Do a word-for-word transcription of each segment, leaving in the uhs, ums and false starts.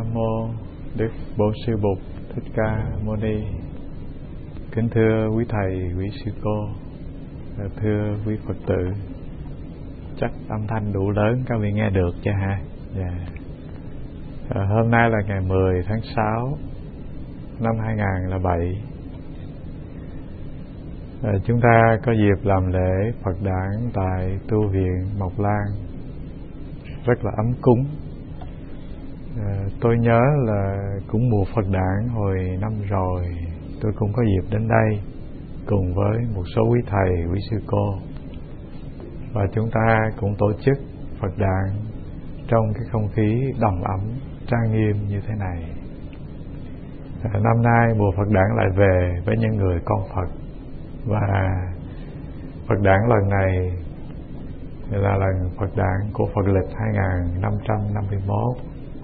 Nam mô Đức Bổn Sư Bụt Thích Ca Mâu Ni. Kính thưa quý thầy, quý sư cô, thưa quý Phật tử. Chắc âm thanh đủ lớn các vị nghe được chứ ha? Yeah. À, hôm nay là ngày mười tháng sáu năm hai không không bảy. À, chúng ta có dịp làm lễ Phật đản tại tu viện Mộc Lan, rất là ấm cúng. À, tôi nhớ là cũng mùa Phật đản hồi năm rồi, tôi cũng có dịp đến đây cùng với một số quý thầy, quý sư cô, và chúng ta cũng tổ chức Phật đản trong cái không khí đầm ấm, trang nghiêm như thế này. À, năm nay mùa Phật đản lại về với những người con Phật, và Phật đản lần này là lần Phật đản của Phật lịch hai nghìn năm trăm năm mươi mốt.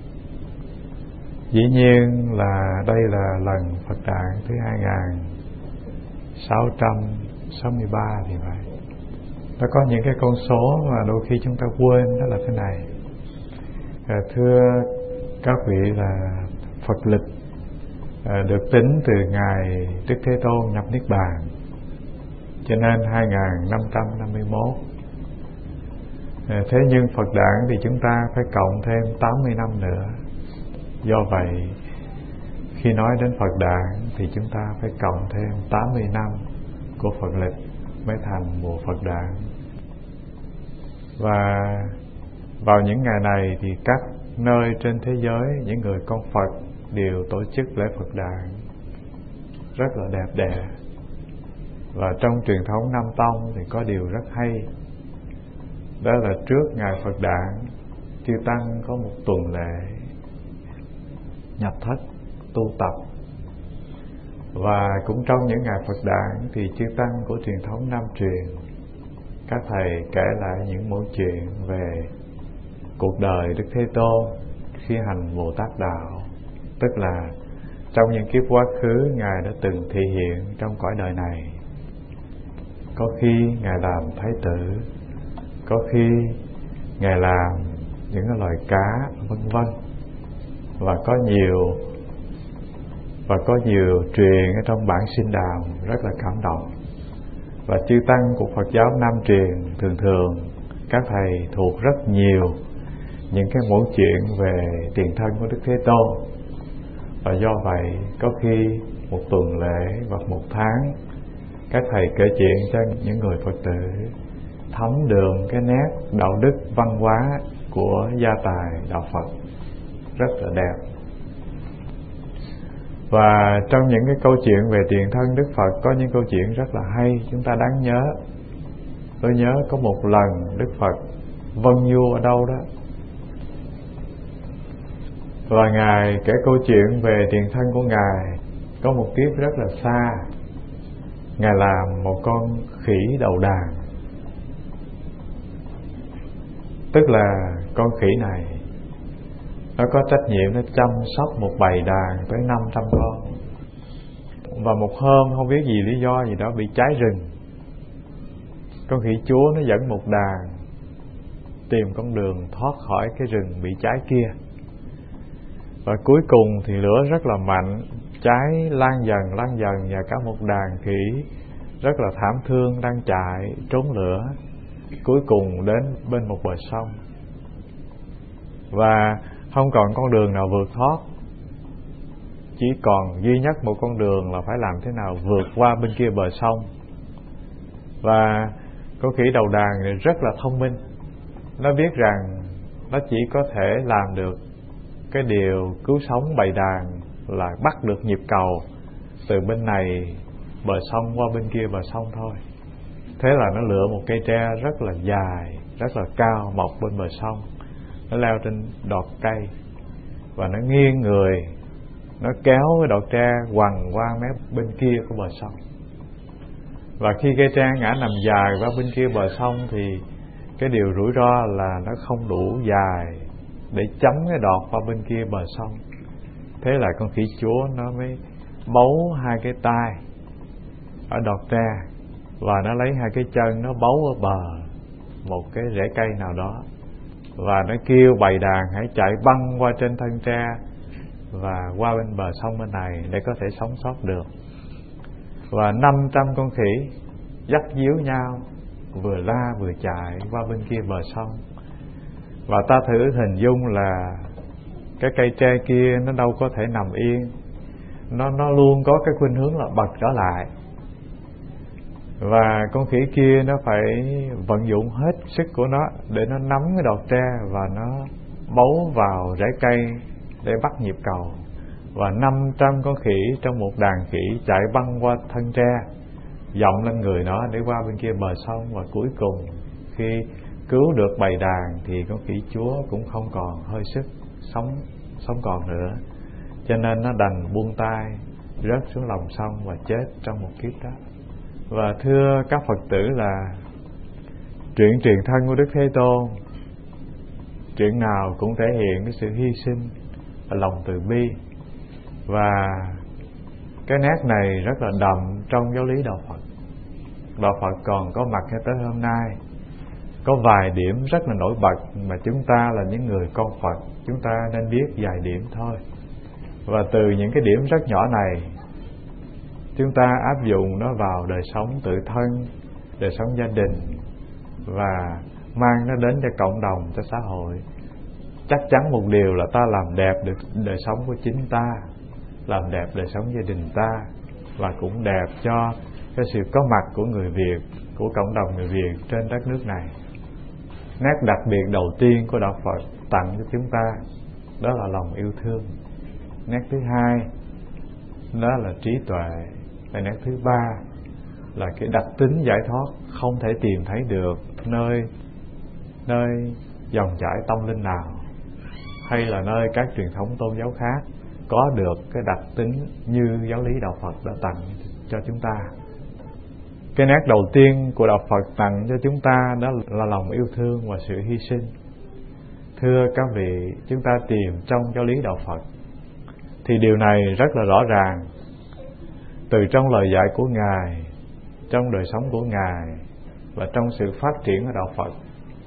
Dĩ nhiên là đây là lần Phật đản thứ hai nghìn sáu trăm sáu mươi ba thì vậy. Nó có những cái con số mà đôi khi chúng ta quên, đó là thế này. À, thưa các vị, là Phật lịch à, được tính từ ngày Đức Thế Tôn nhập Niết Bàn, cho nên hai nghìn năm trăm năm mươi mốt. À, thế nhưng Phật đản thì chúng ta phải cộng thêm tám mươi năm nữa. Do vậy, khi nói đến Phật đản thì chúng ta phải cộng thêm tám mươi năm của Phật lịch mới thành mùa Phật đản. Và vào những ngày này thì các nơi trên thế giới, những người con Phật đều tổ chức lễ Phật đản rất là đẹp đẽ. Và trong truyền thống Nam Tông thì có điều rất hay, đó là trước ngày Phật đản, chư tăng có một tuần lễ nhập thất tu tập. Và cũng trong những ngày Phật đản thì chư tăng của truyền thống Nam truyền, các thầy kể lại những mẫu chuyện về cuộc đời Đức Thế Tôn khi hành Bồ Tát đạo, tức là trong những kiếp quá khứ Ngài đã từng thị hiện trong cõi đời này. Có khi Ngài làm thái tử, có khi Ngài làm những cái loài cá, vân vân. Và có nhiều và có nhiều truyền ở trong bản Sinh Đàm rất là cảm động. Và chư tăng của Phật giáo Nam truyền thường thường các thầy thuộc rất nhiều những cái mẫu chuyện về tiền thân của Đức Thế Tôn. Và do vậy có khi một tuần lễ hoặc một tháng các thầy kể chuyện cho những người Phật tử thấm đường cái nét đạo đức văn hóa của gia tài đạo Phật rất là đẹp. Và trong những cái câu chuyện về tiền thân Đức Phật có những câu chuyện rất là hay, chúng ta đáng nhớ. Tôi nhớ có một lần Đức Phật vâng vua ở đâu đó, và Ngài kể câu chuyện về tiền thân của Ngài. Có một kiếp rất là xa, Ngài làm một con khỉ đầu đàn. Tức là con khỉ này nó có trách nhiệm nó chăm sóc một bầy đàn tới năm trăm con. Và một hôm không biết gì lý do gì đó bị cháy rừng. Con khỉ chúa nó dẫn một đàn tìm con đường thoát khỏi cái rừng bị cháy kia. Và cuối cùng thì lửa rất là mạnh, cháy lan dần lan dần, và cả một đàn khỉ rất là thảm thương đang chạy trốn lửa, cuối cùng đến bên một bờ sông. Và không còn con đường nào vượt thoát, chỉ còn duy nhất một con đường là phải làm thế nào vượt qua bên kia bờ sông. Và con khỉ đầu đàn này rất là thông minh, nó biết rằng nó chỉ có thể làm được cái điều cứu sống bầy đàn là bắt được nhịp cầu từ bên này bờ sông qua bên kia bờ sông thôi. Thế là nó lựa một cây tre rất là dài, rất là cao mọc bên bờ sông. Nó leo trên đọt cây và nó nghiêng người, nó kéo cái đọt tre quằn qua mép bên kia của bờ sông. Và khi cây tre ngã nằm dài qua bên kia bờ sông thì cái điều rủi ro là nó không đủ dài để chấm cái đọt qua bên kia bờ sông. Thế là con khỉ chúa nó mới bấu hai cái tay ở đọt tre, và nó lấy hai cái chân nó bấu ở bờ một cái rễ cây nào đó, và nó kêu bầy đàn hãy chạy băng qua trên thân tre và qua bên bờ sông bên này để có thể sống sót được. Và năm trăm con khỉ dắt díu nhau, vừa la vừa chạy qua bên kia bờ sông. Và ta thử hình dung là cái cây tre kia nó đâu có thể nằm yên, nó nó luôn có cái khuynh hướng là bật trở lại. Và con khỉ kia nó phải vận dụng hết sức của nó để nó nắm cái đọt tre và nó bấu vào rễ cây để bắt nhịp cầu. Và năm trăm con khỉ trong một đàn khỉ chạy băng qua thân tre, dọng lên người nó để qua bên kia bờ sông. Và cuối cùng khi cứu được bầy đàn thì con khỉ chúa cũng không còn hơi sức sống sống còn nữa, cho nên nó đành buông tay rớt xuống lòng sông và chết trong một kiếp đó. Và thưa các Phật tử là chuyện truyền thân của Đức Thế Tôn, chuyện nào cũng thể hiện cái sự hy sinh và lòng từ bi. Và cái nét này rất là đậm trong giáo lý Đạo Phật. Đạo Phật còn có mặt cho tới hôm nay. Có vài điểm rất là nổi bật mà chúng ta là những người con Phật, chúng ta nên biết vài điểm thôi. Và từ những cái điểm rất nhỏ này, chúng ta áp dụng nó vào đời sống tự thân, đời sống gia đình, và mang nó đến cho cộng đồng, cho xã hội. Chắc chắn một điều là ta làm đẹp được đời sống của chính ta, làm đẹp đời sống gia đình ta, và cũng đẹp cho cái sự có mặt của người Việt, của cộng đồng người Việt trên đất nước này. Nét đặc biệt đầu tiên của Đạo Phật tặng cho chúng ta đó là lòng yêu thương. Nét thứ hai đó là trí tuệ. Và nét thứ ba là cái đặc tính giải thoát không thể tìm thấy được nơi nơi dòng chảy tâm linh nào, hay là nơi các truyền thống tôn giáo khác có được cái đặc tính như giáo lý Đạo Phật đã tặng cho chúng ta. Cái nét đầu tiên của Đạo Phật tặng cho chúng ta đó là lòng yêu thương và sự hy sinh. Thưa các vị, chúng ta tìm trong giáo lý Đạo Phật thì điều này rất là rõ ràng từ trong lời dạy của Ngài, trong đời sống của Ngài và trong sự phát triển của Đạo Phật.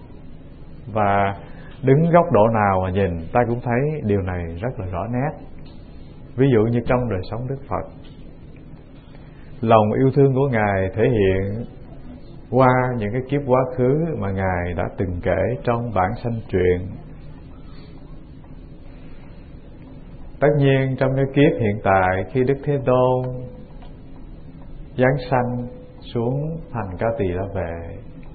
Và đứng góc độ nào mà nhìn, ta cũng thấy điều này rất là rõ nét. Ví dụ như trong đời sống Đức Phật, lòng yêu thương của Ngài thể hiện qua những cái kiếp quá khứ mà Ngài đã từng kể trong bản sanh truyện. Tất nhiên trong cái kiếp hiện tại, khi Đức Thế Tôn giáng sanh xuống thành Ca Tỳ La Vệ,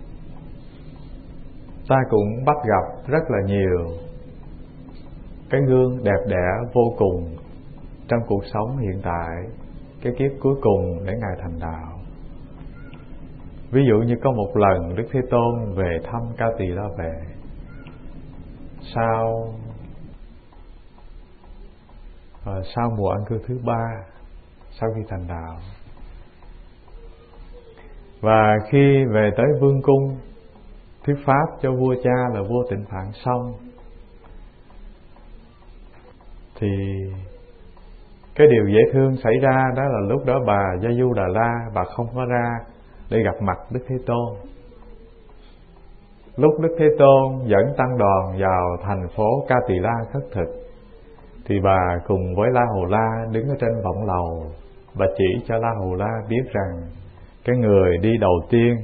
ta cũng bắt gặp rất là nhiều cái gương đẹp đẽ vô cùng trong cuộc sống hiện tại, cái kiếp cuối cùng để Ngài thành đạo. Ví dụ như có một lần Đức Thế Tôn về thăm Ca Tỳ La Vệ sau và sau mùa an cư thứ ba sau khi thành đạo. Và khi về tới vương cung thuyết pháp cho vua cha là vua Tịnh Phạn xong, thì cái điều dễ thương xảy ra đó là lúc đó bà Gia Du Đà La, bà không có ra để gặp mặt Đức Thế Tôn. Lúc Đức Thế Tôn dẫn tăng đoàn vào thành phố Ca Tỳ La khất thực, thì bà cùng với La Hầu La đứng ở trên vọng lầu. Bà chỉ cho La Hầu La biết rằng cái người đi đầu tiên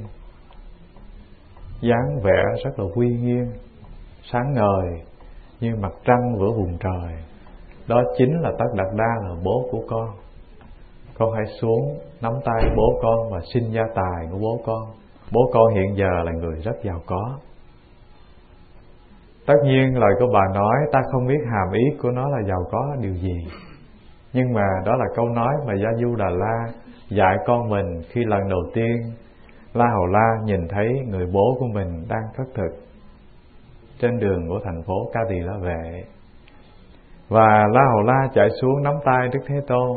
dáng vẻ rất là uy nghiêm, sáng ngời như mặt trăng giữa vùng trời. Đó chính là Tất Đạt Đa, là bố của con. Con hãy xuống nắm tay bố con và xin gia tài của bố con. Bố con hiện giờ là người rất giàu có. Tất nhiên lời của bà nói ta không biết hàm ý của nó là giàu có điều gì, nhưng mà đó là câu nói mà Gia Du Đà La dạy con mình khi lần đầu tiên La Hầu La nhìn thấy người bố của mình đang khất thực trên đường của thành phố Ca Tỳ La Vệ. Và La Hầu La chạy xuống nắm tay Đức Thế Tôn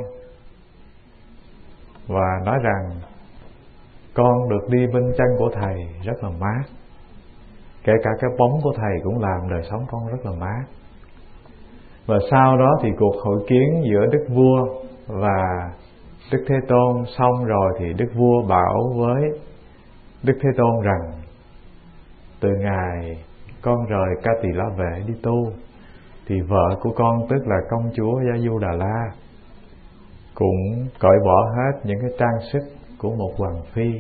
và nói rằng con được đi bên chân của Thầy rất là mát, kể cả cái bóng của Thầy cũng làm đời sống con rất là mát. Và sau đó thì cuộc hội kiến giữa Đức Vua và Đức Thế Tôn xong rồi, thì Đức Vua bảo với Đức Thế Tôn rằng từ ngày con rời Ca Tỳ La Vệ đi tu, thì vợ của con, tức là công chúa Gia Du Đà La, cũng cởi bỏ hết những cái trang sức của một hoàng phi,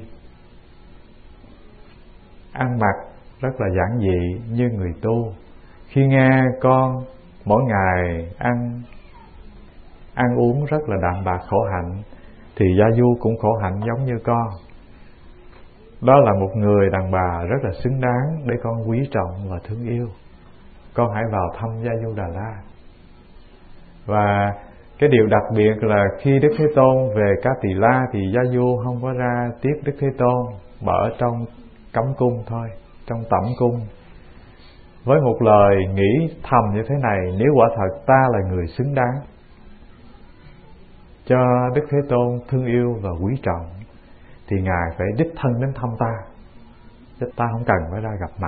ăn mặc rất là giản dị như người tu. Khi nghe con mỗi ngày ăn ăn uống rất là đạm bạc khổ hạnh, thì Gia Du cũng khổ hạnh giống như con. Đó là một người đàn bà rất là xứng đáng để con quý trọng và thương yêu. Con hãy vào thăm Gia Du Đà La. Và cái điều đặc biệt là khi Đức Thế Tôn về Ca Tỳ La thì Gia Du không có ra tiếp Đức Thế Tôn, mà ở trong cấm cung thôi, trong tẩm cung, với một lời nghĩ thầm như thế này: nếu quả thật ta là người xứng đáng cho Đức Thế Tôn thương yêu và quý trọng, thì Ngài phải đích thân đến thăm ta, chứ ta không cần phải ra gặp mặt.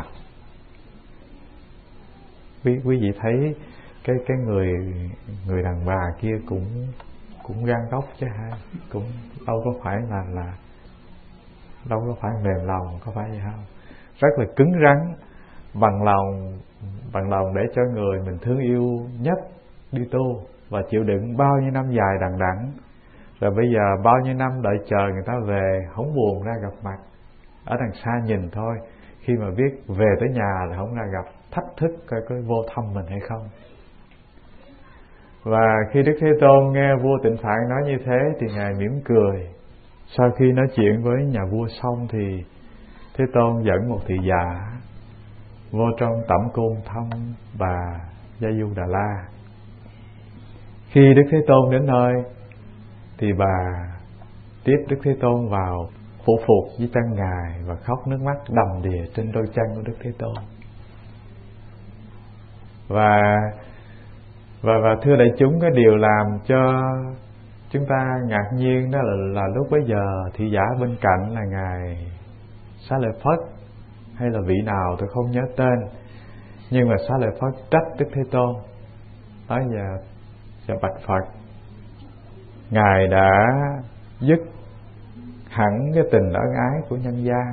Quý, quý vị thấy cái cái người người đàn bà kia cũng cũng gan góc chứ ha, cũng đâu có phải là là đâu có phải mềm lòng, có phải vậy không? Rất là cứng rắn, bằng lòng bằng lòng để cho người mình thương yêu nhất đi tu, và chịu đựng bao nhiêu năm dài đằng đẵng. Rồi bây giờ bao nhiêu năm đợi chờ người ta về, không buồn ra gặp mặt, ở đằng xa nhìn thôi. Khi mà biết về tới nhà là không ra gặp, thách thức coi có vô thăm mình hay không. Và khi Đức Thế Tôn nghe vua Tịnh Phạn nói như thế thì Ngài mỉm cười. Sau khi nói chuyện với nhà vua xong thì Thế Tôn dẫn một thị giả vô trong tẩm cung thăm bà Gia Du Đà La. Khi Đức Thế Tôn đến nơi thì bà tiếp Đức Thế Tôn vào, phủ phục dưới chân Ngài và khóc nước mắt đầm đìa trên đôi chân của Đức Thế Tôn. Và và và thưa đại chúng, cái điều làm cho chúng ta ngạc nhiên đó là, là lúc bấy giờ thị giả bên cạnh là Ngài Xá Lợi Phất hay là vị nào tôi không nhớ tên, nhưng mà Xá Lợi Phất trách Đức Thế Tôn, nói giờ giờ bạch Phật, Ngài đã dứt hẳn cái tình ân ái của nhân gian,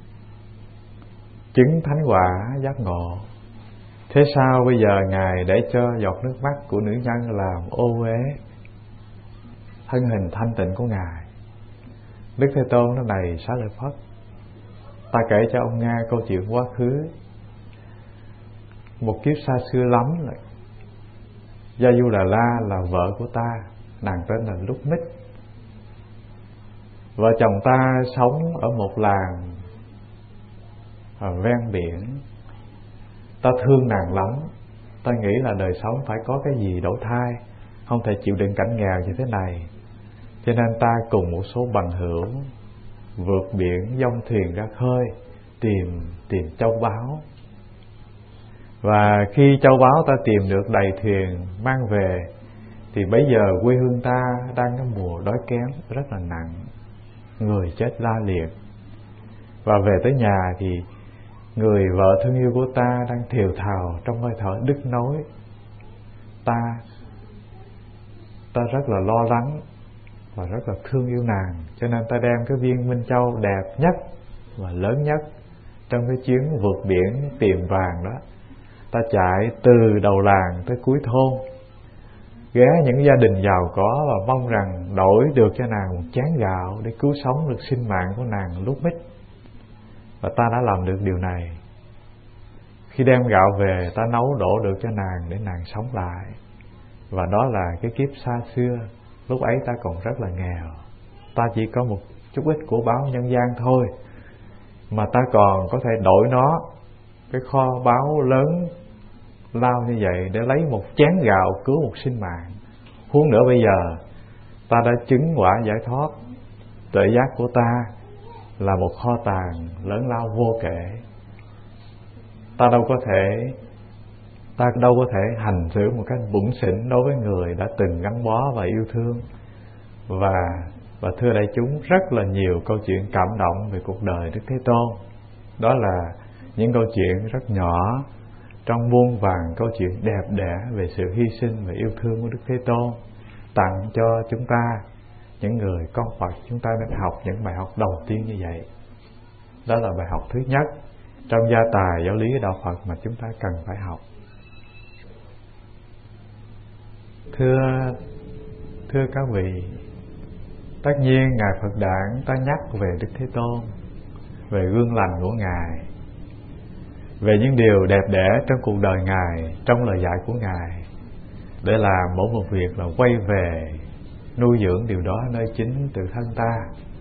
chứng thánh quả giác ngộ. Thế sao bây giờ Ngài để cho giọt nước mắt của nữ nhân làm ô uế thân hình thanh tịnh của Ngài? Đức Thế Tôn nói: này Xá Lợi Phất, ta kể cho ông nghe câu chuyện quá khứ. Một kiếp xa xưa lắm rồi, Gia Du Đà La là vợ của ta, nàng tên là Lúc Mích. Vợ chồng ta sống ở một làng ở ven biển. Ta thương nàng lắm, ta nghĩ là đời sống phải có cái gì đổi thay, không thể chịu đựng cảnh nghèo như thế này. Cho nên ta cùng một số bằng hữu vượt biển dông thuyền ra khơi tìm tìm châu báu. Và khi châu báu ta tìm được đầy thuyền mang về thì bấy giờ quê hương ta đang có mùa đói kém rất là nặng, người chết la liệt. Và về tới nhà thì người vợ thương yêu của ta đang thều thào trong hơi thở đứt nối. Ta ta rất là lo lắng và rất là thương yêu nàng, cho nên ta đem cái viên Minh Châu đẹp nhất và lớn nhất trong cái chuyến vượt biển tìm vàng đó, ta chạy từ đầu làng tới cuối thôn, ghé những gia đình giàu có và mong rằng đổi được cho nàng một chén gạo để cứu sống được sinh mạng của nàng Lúc Mích. Và ta đã làm được điều này. Khi đem gạo về, ta nấu đổ được cho nàng để nàng sống lại. Và đó là cái kiếp xa xưa, lúc ấy ta còn rất là nghèo, ta chỉ có một chút ít của báo nhân gian thôi, mà ta còn có thể đổi nó, cái kho báu lớn lao như vậy, để lấy một chén gạo cứu một sinh mạng. Huống nữa bây giờ ta đã chứng quả giải thoát, tuệ giác của ta là một kho tàng lớn lao vô kể. Ta đâu có thể ta đâu có thể hành xử một cách bủn xỉn đối với người đã từng gắn bó và yêu thương. Và và thưa đại chúng, rất là nhiều câu chuyện cảm động về cuộc đời Đức Thế Tôn. Đó là những câu chuyện rất nhỏ trong muôn vàn câu chuyện đẹp đẽ về sự hy sinh và yêu thương của Đức Thế Tôn, tặng cho chúng ta, những người con Phật. Chúng ta nên học những bài học đầu tiên như vậy. Đó là bài học thứ nhất trong gia tài giáo lý đạo Phật mà chúng ta cần phải học. Thưa Thưa các vị, tất nhiên Ngài Phật Đản ta nhắc về Đức Thế Tôn, về gương lành của Ngài, về những điều đẹp đẽ trong cuộc đời Ngài, trong lời dạy của Ngài, để làm mỗi một việc là quay về nuôi dưỡng điều đó nơi chính tự thân ta.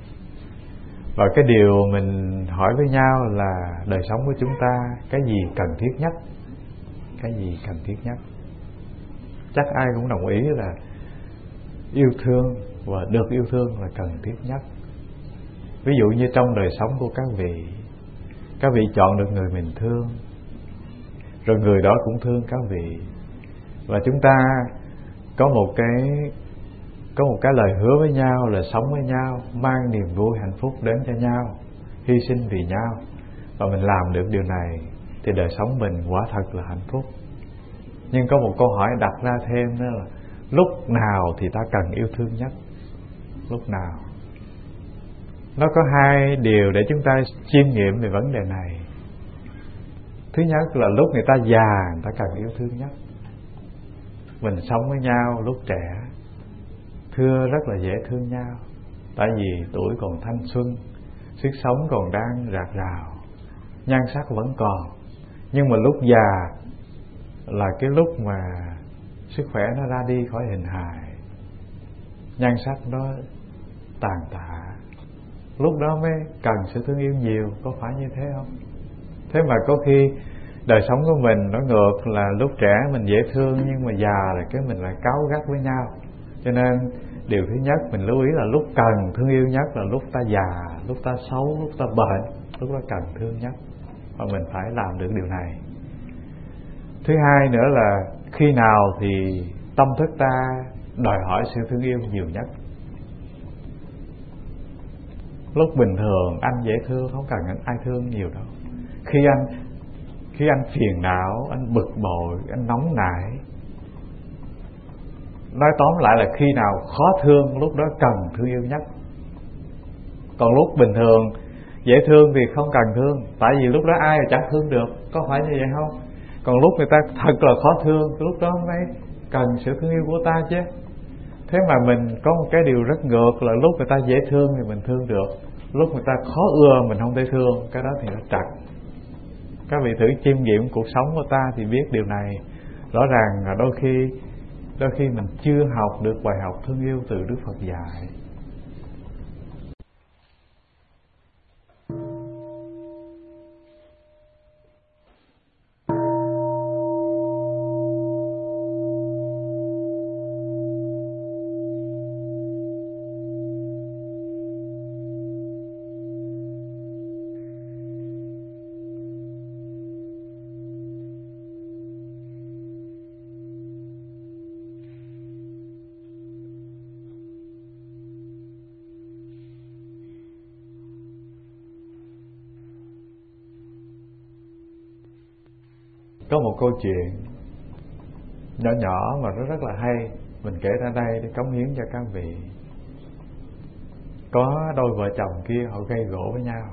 Và cái điều mình hỏi với nhau là đời sống của chúng ta cái gì cần thiết nhất? Cái gì cần thiết nhất? Chắc ai cũng đồng ý là yêu thương và được yêu thương là cần thiết nhất. Ví dụ như trong đời sống của các vị, các vị chọn được người mình thương, rồi người đó cũng thương các vị, và chúng ta có một cái có một cái lời hứa với nhau là sống với nhau, mang niềm vui hạnh phúc đến cho nhau, hy sinh vì nhau, và mình làm được điều này thì đời sống mình quả thật là hạnh phúc. Nhưng có một câu hỏi đặt ra thêm đó là lúc nào thì ta cần yêu thương nhất? Lúc nào? Nó có hai điều để chúng ta chiêm nghiệm về vấn đề này. Thứ nhất là lúc người ta già, người ta cần yêu thương nhất. Mình sống với nhau lúc trẻ, thưa rất là dễ thương nhau, tại vì tuổi còn thanh xuân, sức sống còn đang rạc rào, nhan sắc vẫn còn. Nhưng mà lúc già là cái lúc mà sức khỏe nó ra đi khỏi hình hài, nhan sắc nó tàn tạ, lúc đó mới cần sự thương yêu nhiều. Có phải như thế không? Thế mà có khi đời sống của mình nó ngược, là lúc trẻ mình dễ thương, nhưng mà già là cái mình lại cáu gắt với nhau. Cho nên điều thứ nhất mình lưu ý là lúc cần thương yêu nhất là lúc ta già, lúc ta xấu, lúc ta bệnh, lúc đó cần thương nhất, và mình phải làm được điều này. Thứ hai nữa là khi nào thì tâm thức ta đòi hỏi sự thương yêu nhiều nhất? Lúc bình thường anh dễ thương, không cần anh ai thương nhiều đâu. Khi anh khi anh phiền não, anh bực bội, anh nóng nảy, nói tóm lại là khi nào khó thương, lúc đó cần thương yêu nhất. Còn lúc bình thường dễ thương thì không cần thương, tại vì lúc đó ai mà chẳng thương được, có phải như vậy không? Còn lúc người ta thật là khó thương, lúc đó mới cần sự thương yêu của ta chứ. Thế mà mình có một cái điều rất ngược là lúc người ta dễ thương thì mình thương được, lúc người ta khó ưa mình không thể thương, cái đó thì nó trật. Các vị thử chiêm nghiệm cuộc sống của ta thì biết điều này. Rõ ràng là đôi khi Đôi khi mình chưa học được bài học thương yêu từ Đức Phật dạy. Có một câu chuyện nhỏ nhỏ mà nó rất là hay, mình kể ra đây để cống hiến cho các vị. Có đôi vợ chồng kia họ gây gổ với nhau,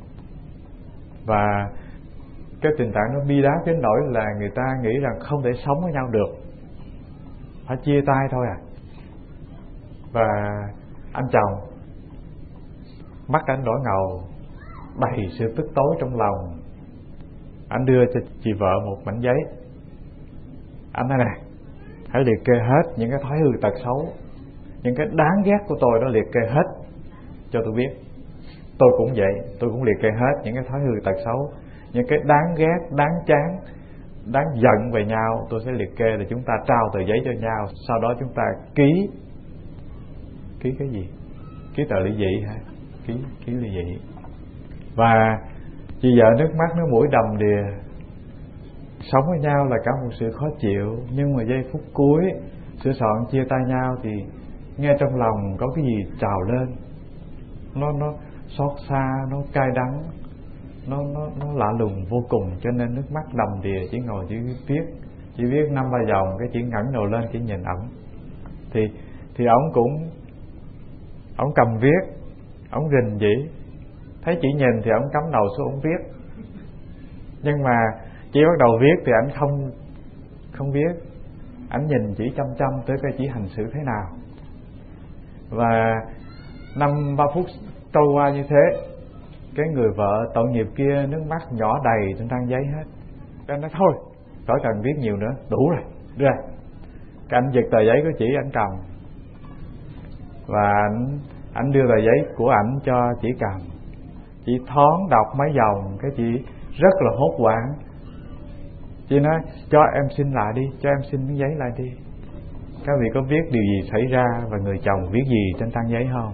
và cái tình trạng nó bi đát đến nỗi là người ta nghĩ rằng không thể sống với nhau được, phải chia tay thôi à. Và anh chồng mắt anh đỏ ngầu, đầy sự tức tối trong lòng. Anh đưa cho chị vợ một mảnh giấy. Anh nói nè, hãy liệt kê hết những cái thói hư tật xấu, những cái đáng ghét của tôi đó, liệt kê hết cho tôi biết. Tôi cũng vậy, tôi cũng liệt kê hết những cái thói hư tật xấu, những cái đáng ghét, đáng chán, đáng giận về nhau. Tôi sẽ liệt kê là chúng ta trao tờ giấy cho nhau, sau đó chúng ta ký ký cái gì? Ký tờ ly dị hả? Ký ký ly dị. Và chị vợ nước mắt nước mũi đầm đìa. Sống với nhau là cả một sự khó chịu, nhưng mà giây phút cuối sửa soạn chia tay nhau thì nghe trong lòng có cái gì trào lên, nó nó xót xa, nó cay đắng, nó nó nó lạ lùng vô cùng. Cho nên nước mắt đầm đìa, chỉ ngồi chỉ viết chỉ viết năm ba dòng, cái chỉ ngẩng đầu lên chỉ nhìn ổng. Thì thì ổng cũng ổng cầm viết, ổng rình rỉ, thấy chị nhìn thì ổng cắm đầu xuống ổng viết. Nhưng mà chị bắt đầu viết thì ảnh không không viết. ảnh nhìn chỉ chăm chăm tới coi chỉ hành xử thế nào. Và năm ba phút trôi qua như thế, cái người vợ tội nghiệp kia nước mắt nhỏ đầy trên trang giấy hết. Cái anh nói thôi, khỏi cần viết nhiều nữa, đủ rồi, đưa ra. Cái anh giật tờ giấy của chị anh cầm, và anh, anh đưa tờ giấy của ảnh cho chị cầm. Chị thoáng đọc mấy dòng, cái chị rất là hốt hoảng. Chị nói cho em xin lại đi, cho em xin cái giấy lại đi. Các vị có biết điều gì xảy ra và người chồng viết gì trên trang giấy không?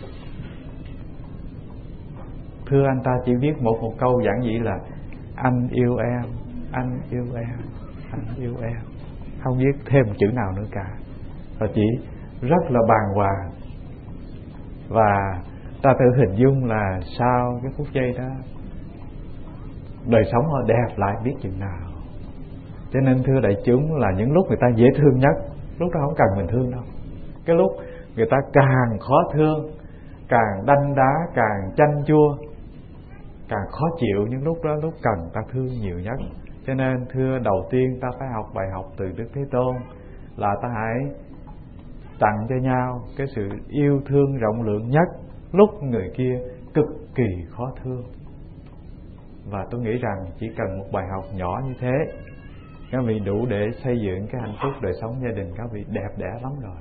Thưa, anh ta chỉ viết một một câu giản dị là anh yêu em, anh yêu em, anh yêu em, không viết thêm một chữ nào nữa cả. Và chị rất là bàng hoàng. Và ta tự hình dung là sau cái phút giây đó, đời sống họ đẹp lại biết chừng nào. Cho nên thưa đại chúng, là những lúc người ta dễ thương nhất, lúc đó không cần mình thương đâu. Cái lúc người ta càng khó thương, càng đanh đá, càng chanh chua, càng khó chịu, những lúc đó lúc cần ta thương nhiều nhất. Cho nên thưa, đầu tiên ta phải học bài học từ Đức Thế Tôn, là ta hãy tặng cho nhau cái sự yêu thương rộng lượng nhất lúc người kia cực kỳ khó thương. Và tôi nghĩ rằng chỉ cần một bài học nhỏ như thế, các vị đủ để xây dựng cái hạnh phúc đời sống gia đình các vị đẹp đẽ lắm rồi.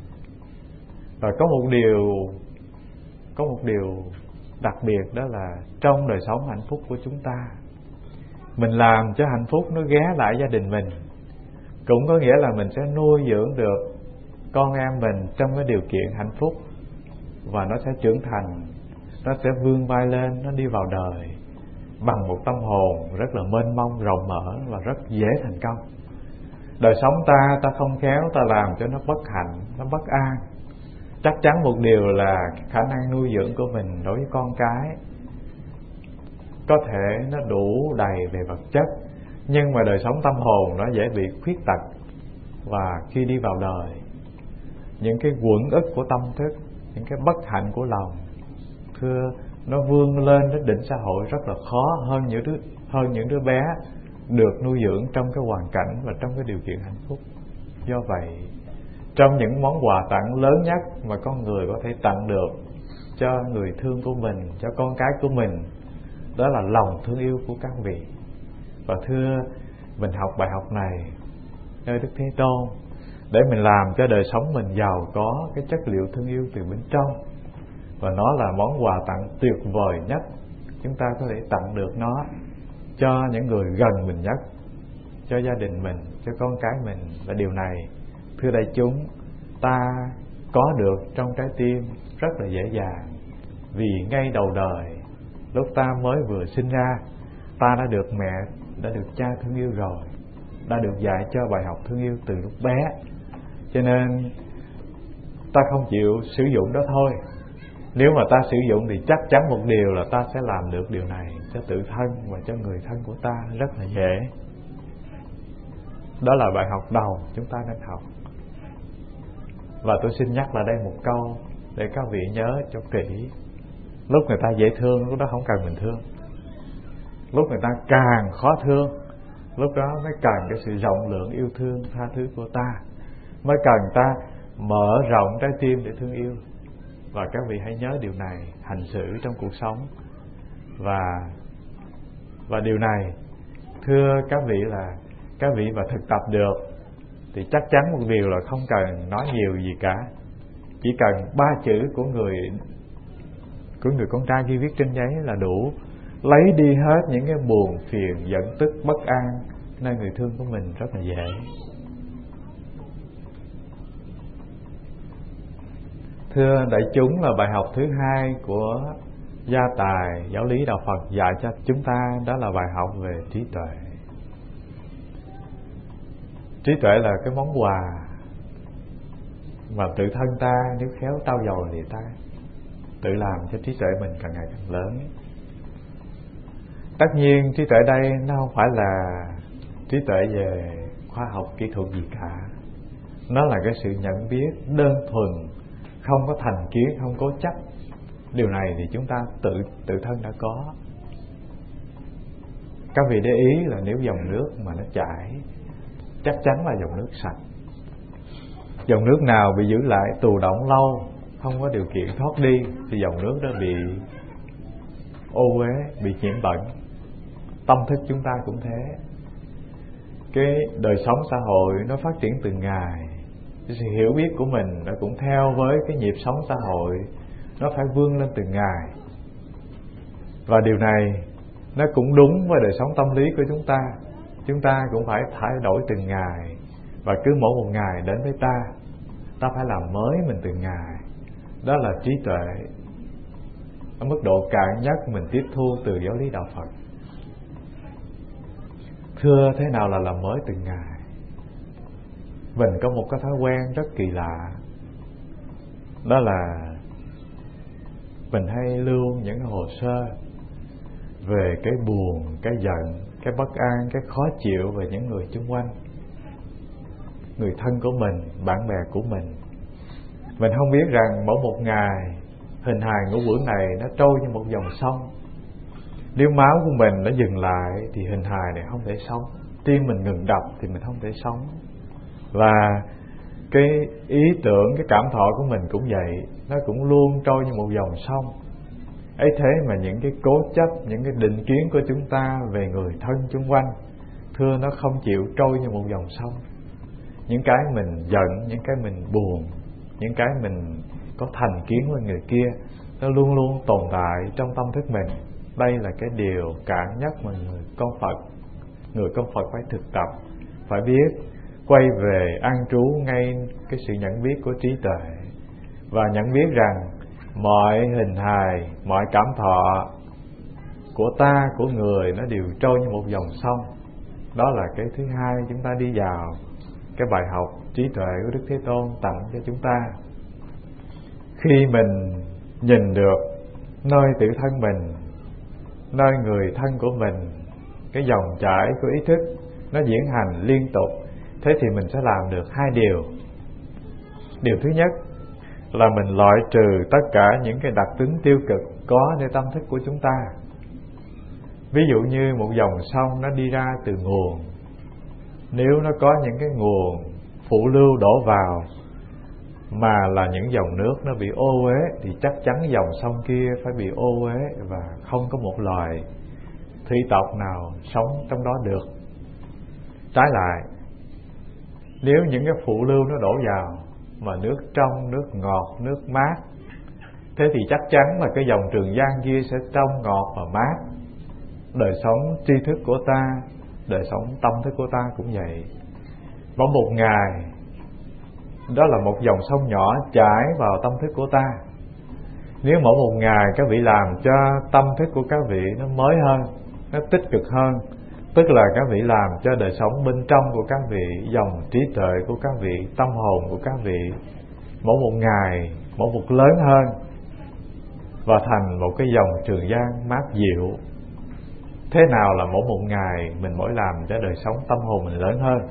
Và có một điều Có một điều đặc biệt, đó là trong đời sống hạnh phúc của chúng ta, mình làm cho hạnh phúc nó ghé lại gia đình mình, cũng có nghĩa là mình sẽ nuôi dưỡng được con em mình trong cái điều kiện hạnh phúc. Và nó sẽ trưởng thành, nó sẽ vươn vai lên, nó đi vào đời bằng một tâm hồn rất là mênh mông, rộng mở và rất dễ thành công. Đời sống ta, ta không khéo, ta làm cho nó bất hạnh, nó bất an. Chắc chắn một điều là khả năng nuôi dưỡng của mình đối với con cái có thể nó đủ đầy về vật chất, nhưng mà đời sống tâm hồn nó dễ bị khuyết tật. Và khi đi vào đời, những cái uẩn ức của tâm thức, những cái bất hạnh của lòng, thưa, nó vươn lên đến đỉnh xã hội rất là khó hơn những đứa hơn những đứa bé được nuôi dưỡng trong cái hoàn cảnh và trong cái điều kiện hạnh phúc. Do vậy, trong những món quà tặng lớn nhất mà con người có thể tặng được cho người thương của mình, cho con cái của mình, đó là lòng thương yêu của các vị. Và thưa, mình học bài học này nơi Đức Thế Tôn để mình làm cho đời sống mình giàu có cái chất liệu thương yêu từ bên trong. Và nó là món quà tặng tuyệt vời nhất chúng ta có thể tặng được nó cho những người gần mình nhất, cho gia đình mình, cho con cái mình. Và điều này, thưa đại chúng, ta có được trong trái tim rất là dễ dàng. Vì ngay đầu đời, lúc ta mới vừa sinh ra, ta đã được mẹ, đã được cha thương yêu rồi, đã được dạy cho bài học thương yêu từ lúc bé. Cho nên ta không chịu sử dụng đó thôi. Nếu mà ta sử dụng thì chắc chắn một điều là ta sẽ làm được điều này cho tự thân và cho người thân của ta rất là dễ. Đó là bài học đầu chúng ta nên học. Và tôi xin nhắc lại đây một câu để các vị nhớ cho kỹ. Lúc người ta dễ thương, lúc đó không cần mình thương. Lúc người ta càng khó thương, lúc đó mới cần cái sự rộng lượng yêu thương tha thứ của ta, mới cần ta mở rộng trái tim để thương yêu. Và các vị hãy nhớ điều này, hành xử trong cuộc sống. Và và điều này, thưa các vị, là các vị mà thực tập được thì chắc chắn một điều là không cần nói nhiều gì cả. Chỉ cần ba chữ của người của người con trai khi viết trên giấy là đủ lấy đi hết những cái buồn phiền, giận tức, bất an nơi người thương của mình rất là dễ. Thưa đại chúng, là bài học thứ hai của gia tài giáo lý đạo Phật dạy cho chúng ta, đó là bài học về trí tuệ. Trí tuệ là cái món quà mà tự thân ta nếu khéo trau dồi thì ta tự làm cho trí tuệ mình càng ngày càng lớn. Tất nhiên trí tuệ đây nó không phải là trí tuệ về khoa học kỹ thuật gì cả. Nó là cái sự nhận biết đơn thuần, không có thành kiến, không cố chấp. Điều này thì chúng ta tự tự thân đã có. Các vị để ý là nếu dòng nước mà nó chảy, chắc chắn là dòng nước sạch. Dòng nước nào bị giữ lại tù đọng lâu, không có điều kiện thoát đi, thì dòng nước đó bị ô uế, bị nhiễm bẩn. Tâm thức chúng ta cũng thế. Cái đời sống xã hội nó phát triển từng ngày, cái sự hiểu biết của mình nó cũng theo với cái nhịp sống xã hội, nó phải vươn lên từng ngày. Và điều này nó cũng đúng với đời sống tâm lý của chúng ta. Chúng ta cũng phải thay đổi từng ngày, và cứ mỗi một ngày đến với ta, ta phải làm mới mình từng ngày. Đó là trí tuệ ở mức độ cạn nhất mình tiếp thu từ giáo lý đạo Phật. Thưa, thế nào là làm mới từng ngày? Mình có một cái thói quen rất kỳ lạ, đó là mình hay lưu những hồ sơ về cái buồn, cái giận, cái bất an, cái khó chịu về những người xung quanh, người thân của mình, bạn bè của mình. Mình không biết rằng mỗi một ngày hình hài ngũ uẩn này nó trôi như một dòng sông. Nếu máu của mình nó dừng lại thì hình hài này không thể sống. Tim mình ngừng đập thì mình không thể sống. Và cái ý tưởng, cái cảm thọ của mình cũng vậy, nó cũng luôn trôi như một dòng sông. Ấy thế mà những cái cố chấp, những cái định kiến của chúng ta về người thân xung quanh, thưa, nó không chịu trôi như một dòng sông. Những cái mình giận, những cái mình buồn, những cái mình có thành kiến với người kia, nó luôn luôn tồn tại trong tâm thức mình. Đây là cái điều cạn nhất mà người con Phật, người con Phật phải thực tập, phải biết quay về an trú ngay cái sự nhận biết của trí tuệ, và nhận biết rằng mọi hình hài, mọi cảm thọ của ta, của người, nó đều trôi như một dòng sông. Đó là cái thứ hai chúng ta đi vào cái bài học trí tuệ của Đức Thế Tôn tặng cho chúng ta. Khi mình nhìn được nơi tự thân mình, nơi người thân của mình, cái dòng chảy của ý thức nó diễn hành liên tục, thế thì mình sẽ làm được hai điều. Điều thứ nhất là mình loại trừ tất cả những cái đặc tính tiêu cực có nơi tâm thức của chúng ta. Ví dụ như một dòng sông nó đi ra từ nguồn, nếu nó có những cái nguồn phụ lưu đổ vào mà là những dòng nước nó bị ô uế, thì chắc chắn dòng sông kia phải bị ô uế, và không có một loài thủy tộc nào sống trong đó được. Trái lại, nếu những cái phụ lưu nó đổ vào mà nước trong, nước ngọt, nước mát, thế thì chắc chắn là cái dòng Trường Giang kia sẽ trong, ngọt và mát. Đời sống tri thức của ta, đời sống tâm thức của ta cũng vậy. Vào một ngày, đó là một dòng sông nhỏ chảy vào tâm thức của ta. Nếu mỗi một ngày các vị làm cho tâm thức của các vị nó mới hơn, nó tích cực hơn, tức là các vị làm cho đời sống bên trong của các vị, dòng trí tuệ của các vị, tâm hồn của các vị, mỗi một ngày mỗi một lớn hơn, và thành một cái dòng Trường Giang mát dịu. Thế nào là mỗi một ngày mình mỗi làm cho đời sống tâm hồn mình lớn hơn?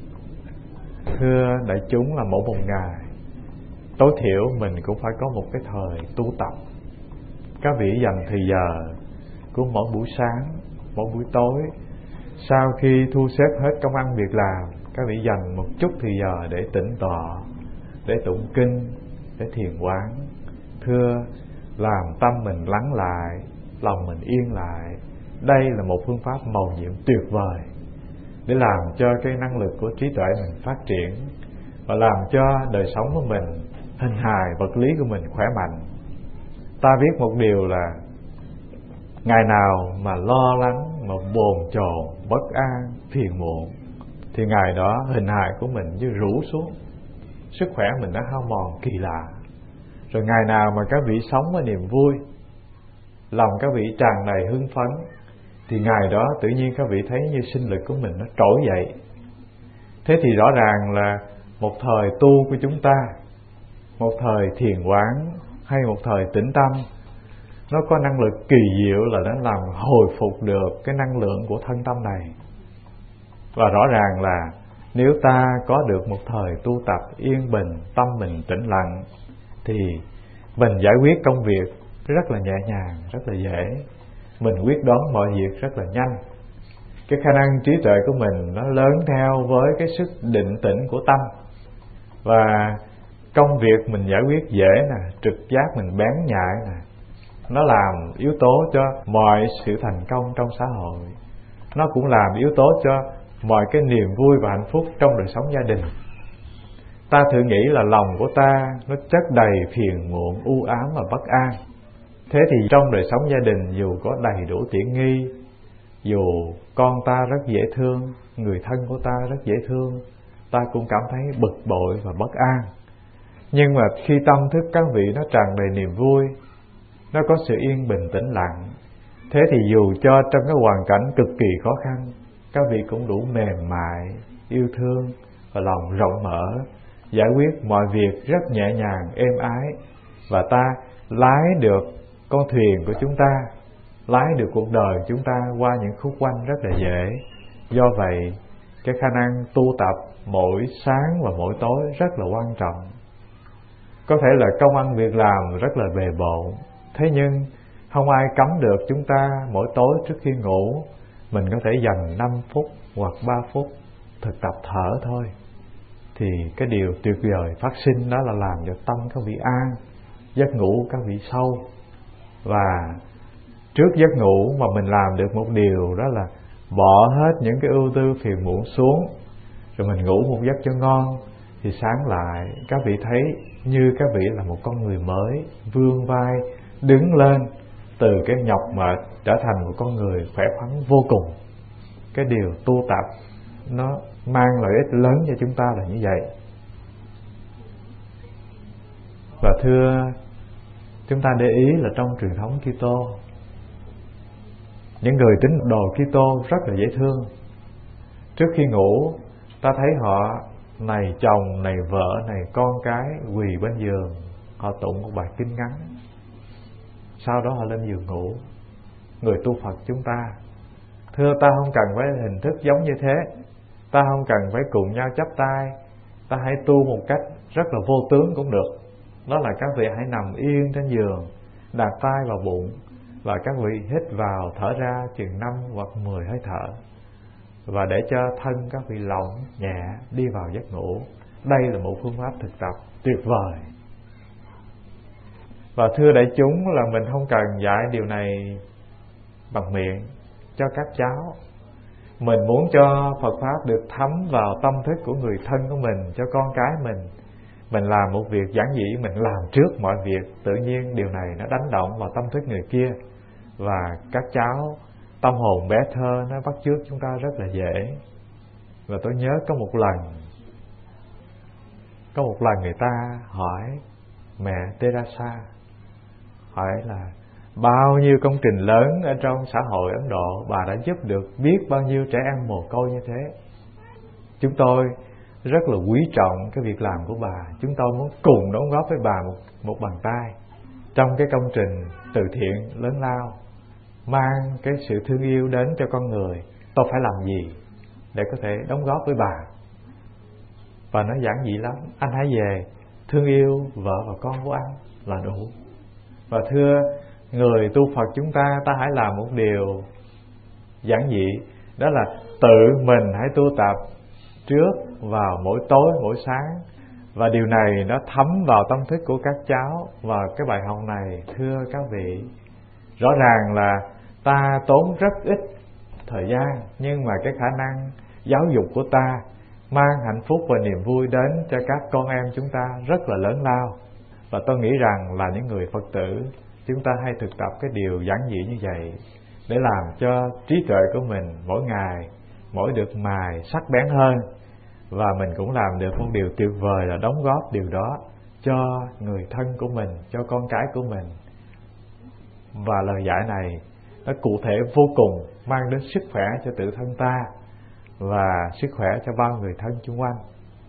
Thưa đại chúng, là mỗi một ngày tối thiểu mình cũng phải có một cái thời tu tập. Các vị dành thời giờ của mỗi buổi sáng, mỗi buổi tối, sau khi thu xếp hết công ăn việc làm, các vị dành một chút thời giờ để tĩnh tọa, để tụng kinh, để thiền quán. Thưa, làm tâm mình lắng lại, lòng mình yên lại. Đây là một phương pháp mầu nhiệm tuyệt vời để làm cho cái năng lực của trí tuệ mình phát triển, và làm cho đời sống của mình, hình hài vật lý của mình khỏe mạnh. Ta biết một điều là ngày nào mà lo lắng, mà bồn chồn, bất an, phiền muộn, thì ngày đó hình hài của mình như rũ xuống, sức khỏe mình đã hao mòn kỳ lạ. Rồi ngày nào mà các vị sống với niềm vui, lòng các vị tràn đầy hưng phấn, thì ngày đó tự nhiên các vị thấy như sinh lực của mình nó trỗi dậy. Thế thì rõ ràng là một thời tu của chúng ta, một thời thiền quán hay một thời tĩnh tâm, nó có năng lực kỳ diệu là nó làm hồi phục được cái năng lượng của thân tâm này. Và rõ ràng là nếu ta có được một thời tu tập yên bình, tâm mình tĩnh lặng, thì mình giải quyết công việc rất là nhẹ nhàng, rất là dễ. Mình quyết đoán mọi việc rất là nhanh. Cái khả năng trí tuệ của mình nó lớn theo với cái sức định tĩnh của tâm. Và công việc mình giải quyết dễ nè, trực giác mình bén nhạy nè, nó làm yếu tố cho mọi sự thành công trong xã hội. Nó cũng làm yếu tố cho mọi cái niềm vui và hạnh phúc trong đời sống gia đình. Ta thử nghĩ là lòng của ta nó chất đầy phiền muộn, u ám và bất an. Thế thì trong đời sống gia đình, dù có đầy đủ tiện nghi, dù con ta rất dễ thương, người thân của ta rất dễ thương, ta cũng cảm thấy bực bội và bất an. Nhưng mà khi tâm thức các vị nó tràn đầy niềm vui, nó có sự yên bình tĩnh lặng, thế thì dù cho trong cái hoàn cảnh cực kỳ khó khăn, các vị cũng đủ mềm mại, yêu thương và lòng rộng mở, giải quyết mọi việc rất nhẹ nhàng, êm ái. Và ta lái được con thuyền của chúng ta, lái được cuộc đời chúng ta qua những khúc quanh rất là dễ. Do vậy, cái khả năng tu tập mỗi sáng và mỗi tối rất là quan trọng. Có thể là công ăn việc làm rất là bề bộn, thế nhưng không ai cấm được chúng ta mỗi tối trước khi ngủ, mình có thể dành năm phút hoặc ba phút thực tập thở thôi. Thì cái điều tuyệt vời phát sinh đó là làm cho tâm các vị an, giấc ngủ các vị sâu. Và trước giấc ngủ mà mình làm được một điều đó là bỏ hết những cái ưu tư phiền muộn xuống, rồi mình ngủ một giấc cho ngon, thì sáng lại các vị thấy như các vị là một con người mới, vươn vai đứng lên từ cái nhọc mệt trở thành một con người khỏe khoắn vô cùng. Cái điều tu tập nó mang lợi ích lớn cho chúng ta là như vậy. Và thưa, chúng ta để ý là trong truyền thống Kitô, những người tín đồ Kitô rất là dễ thương. Trước khi ngủ, ta thấy họ này chồng, này vợ, này con cái quỳ bên giường, họ tụng một bài kinh ngắn, sau đó họ lên giường ngủ. Người tu Phật chúng ta, thưa, ta không cần phải hình thức giống như thế, ta không cần phải cùng nhau chắp tay, ta hãy tu một cách rất là vô tướng cũng được. Đó là các vị hãy nằm yên trên giường, đặt tay vào bụng, và các vị hít vào thở ra chừng năm hoặc mười hơi thở, và để cho thân các vị lỏng nhẹ đi vào giấc ngủ. Đây là một phương pháp thực tập tuyệt vời. Và thưa đại chúng, là mình không cần dạy điều này bằng miệng cho các cháu. Mình muốn cho Phật Pháp được thấm vào tâm thức của người thân của mình, cho con cái mình. Mình làm một việc giản dị, mình làm trước mọi việc, tự nhiên điều này nó đánh động vào tâm thức người kia. Và các cháu tâm hồn bé thơ nó bắt chước chúng ta rất là dễ. Và tôi nhớ có một lần Có một lần người ta hỏi mẹ Teresa, hỏi là bao nhiêu công trình lớn ở trong xã hội Ấn Độ bà đã giúp được biết bao nhiêu trẻ em mồ côi như thế. Chúng tôi rất là quý trọng cái việc làm của bà. Chúng tôi muốn cùng đóng góp với bà một, một bàn tay trong cái công trình từ thiện lớn lao, mang cái sự thương yêu đến cho con người. Tôi phải làm gì để có thể đóng góp với bà? Và nó giản dị lắm: anh hãy về thương yêu vợ và con của anh là đủ. Và thưa người tu Phật chúng ta, ta hãy làm một điều giản dị, đó là tự mình hãy tu tập trước vào mỗi tối mỗi sáng. Và điều này nó thấm vào tâm thức của các cháu. Và cái bài học này, thưa các vị, rõ ràng là ta tốn rất ít thời gian, nhưng mà cái khả năng giáo dục của ta mang hạnh phúc và niềm vui đến cho các con em chúng ta rất là lớn lao. Và tôi nghĩ rằng là những người Phật tử, chúng ta hay thực tập cái điều giản dị như vậy, để làm cho trí tuệ của mình mỗi ngày mỗi được mài sắc bén hơn. Và mình cũng làm được một điều tuyệt vời là đóng góp điều đó cho người thân của mình, cho con cái của mình. Và lời dạy này nó cụ thể vô cùng, mang đến sức khỏe cho tự thân ta và sức khỏe cho bao người thân xung quanh.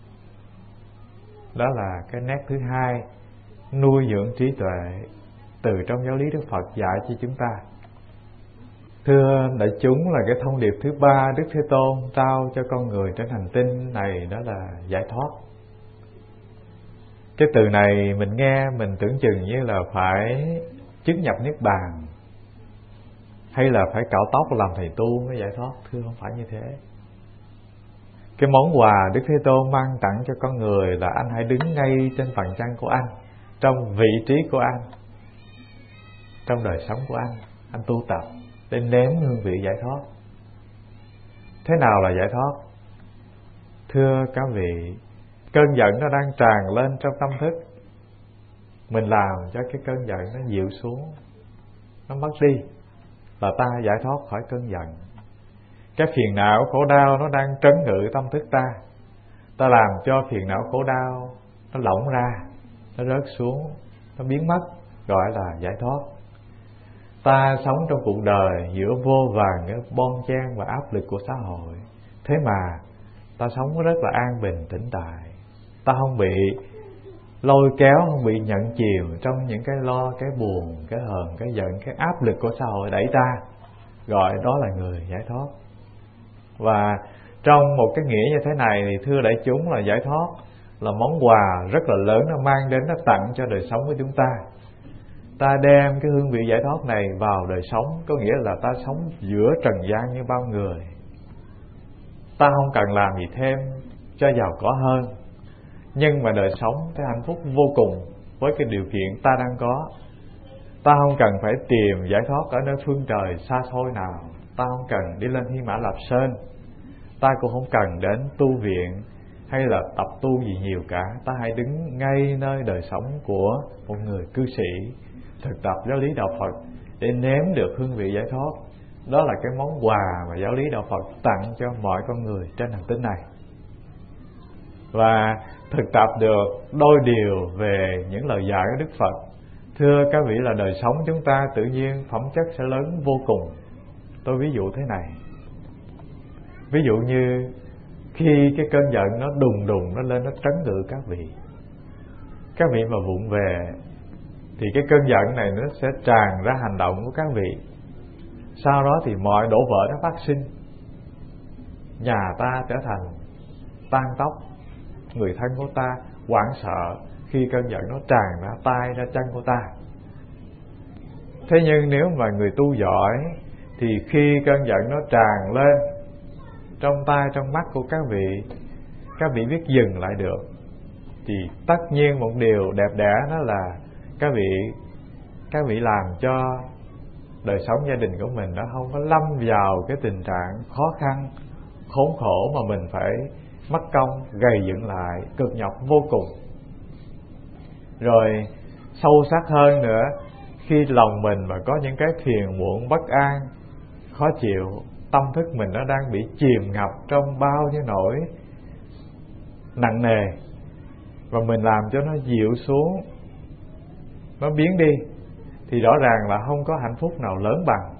Đó là cái nét thứ hai, nuôi dưỡng trí tuệ từ trong giáo lý Đức Phật dạy cho chúng ta. Thưa đại chúng, là cái thông điệp thứ ba Đức Thế Tôn trao cho con người trên hành tinh này, đó là giải thoát. Cái từ này mình nghe mình tưởng chừng như là phải chứng nhập niết bàn, hay là phải cạo tóc làm thầy tu mới giải thoát. Thưa, không phải như thế. Cái món quà Đức Thế Tôn mang tặng cho con người là anh hãy đứng ngay trên phần chân của anh, trong vị trí của anh, trong đời sống của anh. Anh tu tập để nếm hương vị giải thoát. Thế nào là giải thoát? Thưa các vị, cơn giận nó đang tràn lên trong tâm thức. Mình làm cho cái cơn giận nó dịu xuống, nó mất đi, là ta giải thoát khỏi cơn giận. Cái phiền não khổ đau nó đang trấn ngự tâm thức ta, ta làm cho phiền não khổ đau nó lỏng ra, nó rớt xuống, nó biến mất, gọi là giải thoát. Ta sống trong cuộc đời giữa vô vàn cái bon chen và áp lực của xã hội, thế mà ta sống rất là an bình tĩnh tại. Ta không bị lôi kéo, không bị nhận chìm trong những cái lo, cái buồn, cái hờn, cái giận, cái áp lực của xã hội đẩy ta, gọi đó là người giải thoát. Và trong một cái nghĩa như thế này thì thưa đại chúng, là giải thoát là món quà rất là lớn nó mang đến, nó tặng cho đời sống của chúng ta. Ta đem cái hương vị giải thoát này vào đời sống, có nghĩa là ta sống giữa trần gian như bao người. Ta không cần làm gì thêm cho giàu có hơn, nhưng mà đời sống cái hạnh phúc vô cùng với cái điều kiện ta đang có. Ta không cần phải tìm giải thoát ở nơi phương trời xa xôi nào. Ta không cần đi lên Hy Mã Lạp Sơn. Ta cũng không cần đến tu viện hay là tập tu gì nhiều cả. Ta hãy đứng ngay nơi đời sống của một người cư sĩ thực tập giáo lý đạo Phật để nếm được hương vị giải thoát. Đó là cái món quà mà giáo lý đạo Phật tặng cho mọi con người trên hành tinh này. Và thực tập được đôi điều về những lời dạy của Đức Phật, thưa các vị, là đời sống chúng ta tự nhiên phẩm chất sẽ lớn vô cùng. Tôi ví dụ thế này. Ví dụ như khi cái cơn giận nó đùng đùng nó lên, nó trấn ngự các vị, các vị mà vụng về thì cái cơn giận này nó sẽ tràn ra hành động của các vị. Sau đó thì mọi đổ vỡ nó phát sinh, nhà ta trở thành tan tóc, người thân của ta hoảng sợ khi cơn giận nó tràn ra tay ra chân của ta. Thế nhưng nếu mà người tu giỏi thì khi cơn giận nó tràn lên trong tay trong mắt của các vị, các vị biết dừng lại được, thì tất nhiên một điều đẹp đẽ đó là các vị các vị làm cho đời sống gia đình của mình nó không có lâm vào cái tình trạng khó khăn khốn khổ mà mình phải mất công gầy dựng lại, cực nhọc vô cùng. Rồi sâu sắc hơn nữa, khi lòng mình mà có những cái phiền muộn, bất an, khó chịu, tâm thức mình nó đang bị chìm ngập trong bao nhiêu nỗi nặng nề, và mình làm cho nó dịu xuống, nó biến đi, thì rõ ràng là không có hạnh phúc nào lớn bằng.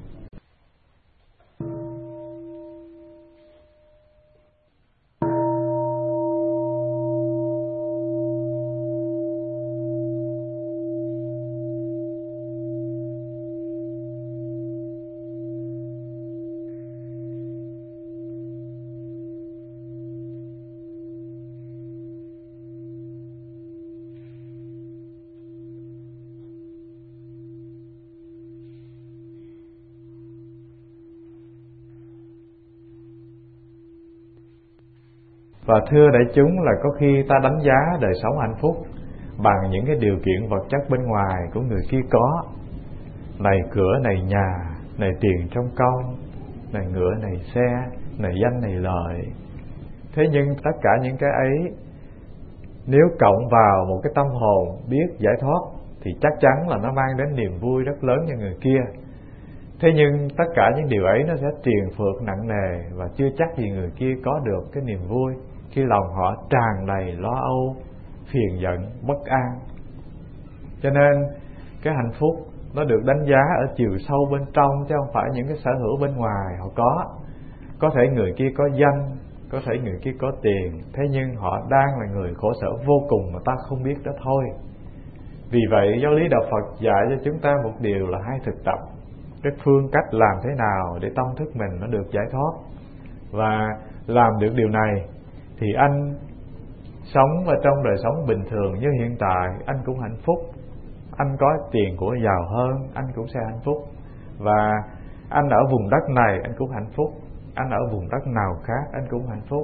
Và thưa đại chúng, là có khi ta đánh giá đời sống hạnh phúc bằng những cái điều kiện vật chất bên ngoài của người kia có. Này cửa, này nhà, này tiền trong công, này ngựa, này xe, này danh, này lợi. Thế nhưng tất cả những cái ấy, nếu cộng vào một cái tâm hồn biết giải thoát, thì chắc chắn là nó mang đến niềm vui rất lớn cho người kia. Thế nhưng tất cả những điều ấy nó sẽ triền phược nặng nề, và chưa chắc gì người kia có được cái niềm vui khi lòng họ tràn đầy lo âu, phiền giận, bất an. Cho nên cái hạnh phúc nó được đánh giá ở chiều sâu bên trong, chứ không phải những cái sở hữu bên ngoài họ có. Có thể người kia có danh, có thể người kia có tiền, thế nhưng họ đang là người khổ sở vô cùng mà ta không biết đó thôi. Vì vậy giáo lý đạo Phật dạy cho chúng ta một điều là hãy thực tập cái phương cách làm thế nào để tâm thức mình nó được giải thoát. Và làm được điều này thì anh sống ở trong đời sống bình thường như hiện tại, anh cũng hạnh phúc. Anh có tiền của giàu hơn, anh cũng sẽ hạnh phúc. Và anh ở vùng đất này anh cũng hạnh phúc, anh ở vùng đất nào khác anh cũng hạnh phúc.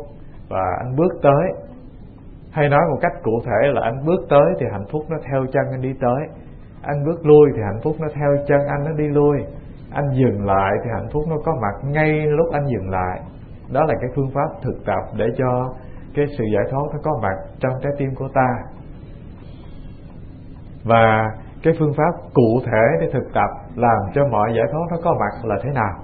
và anh bước tới. Hay nói một cách cụ thể là anh bước tới thì hạnh phúc nó theo chân anh đi tới, anh bước lui thì hạnh phúc nó theo chân anh nó đi lui, anh dừng lại thì hạnh phúc nó có mặt ngay lúc anh dừng lại. Đó là cái phương pháp thực tập để cho cái sự giải thoát nó có mặt trong trái tim của ta. Và cái phương pháp cụ thể để thực tập làm cho mọi giải thoát nó có mặt là thế nào?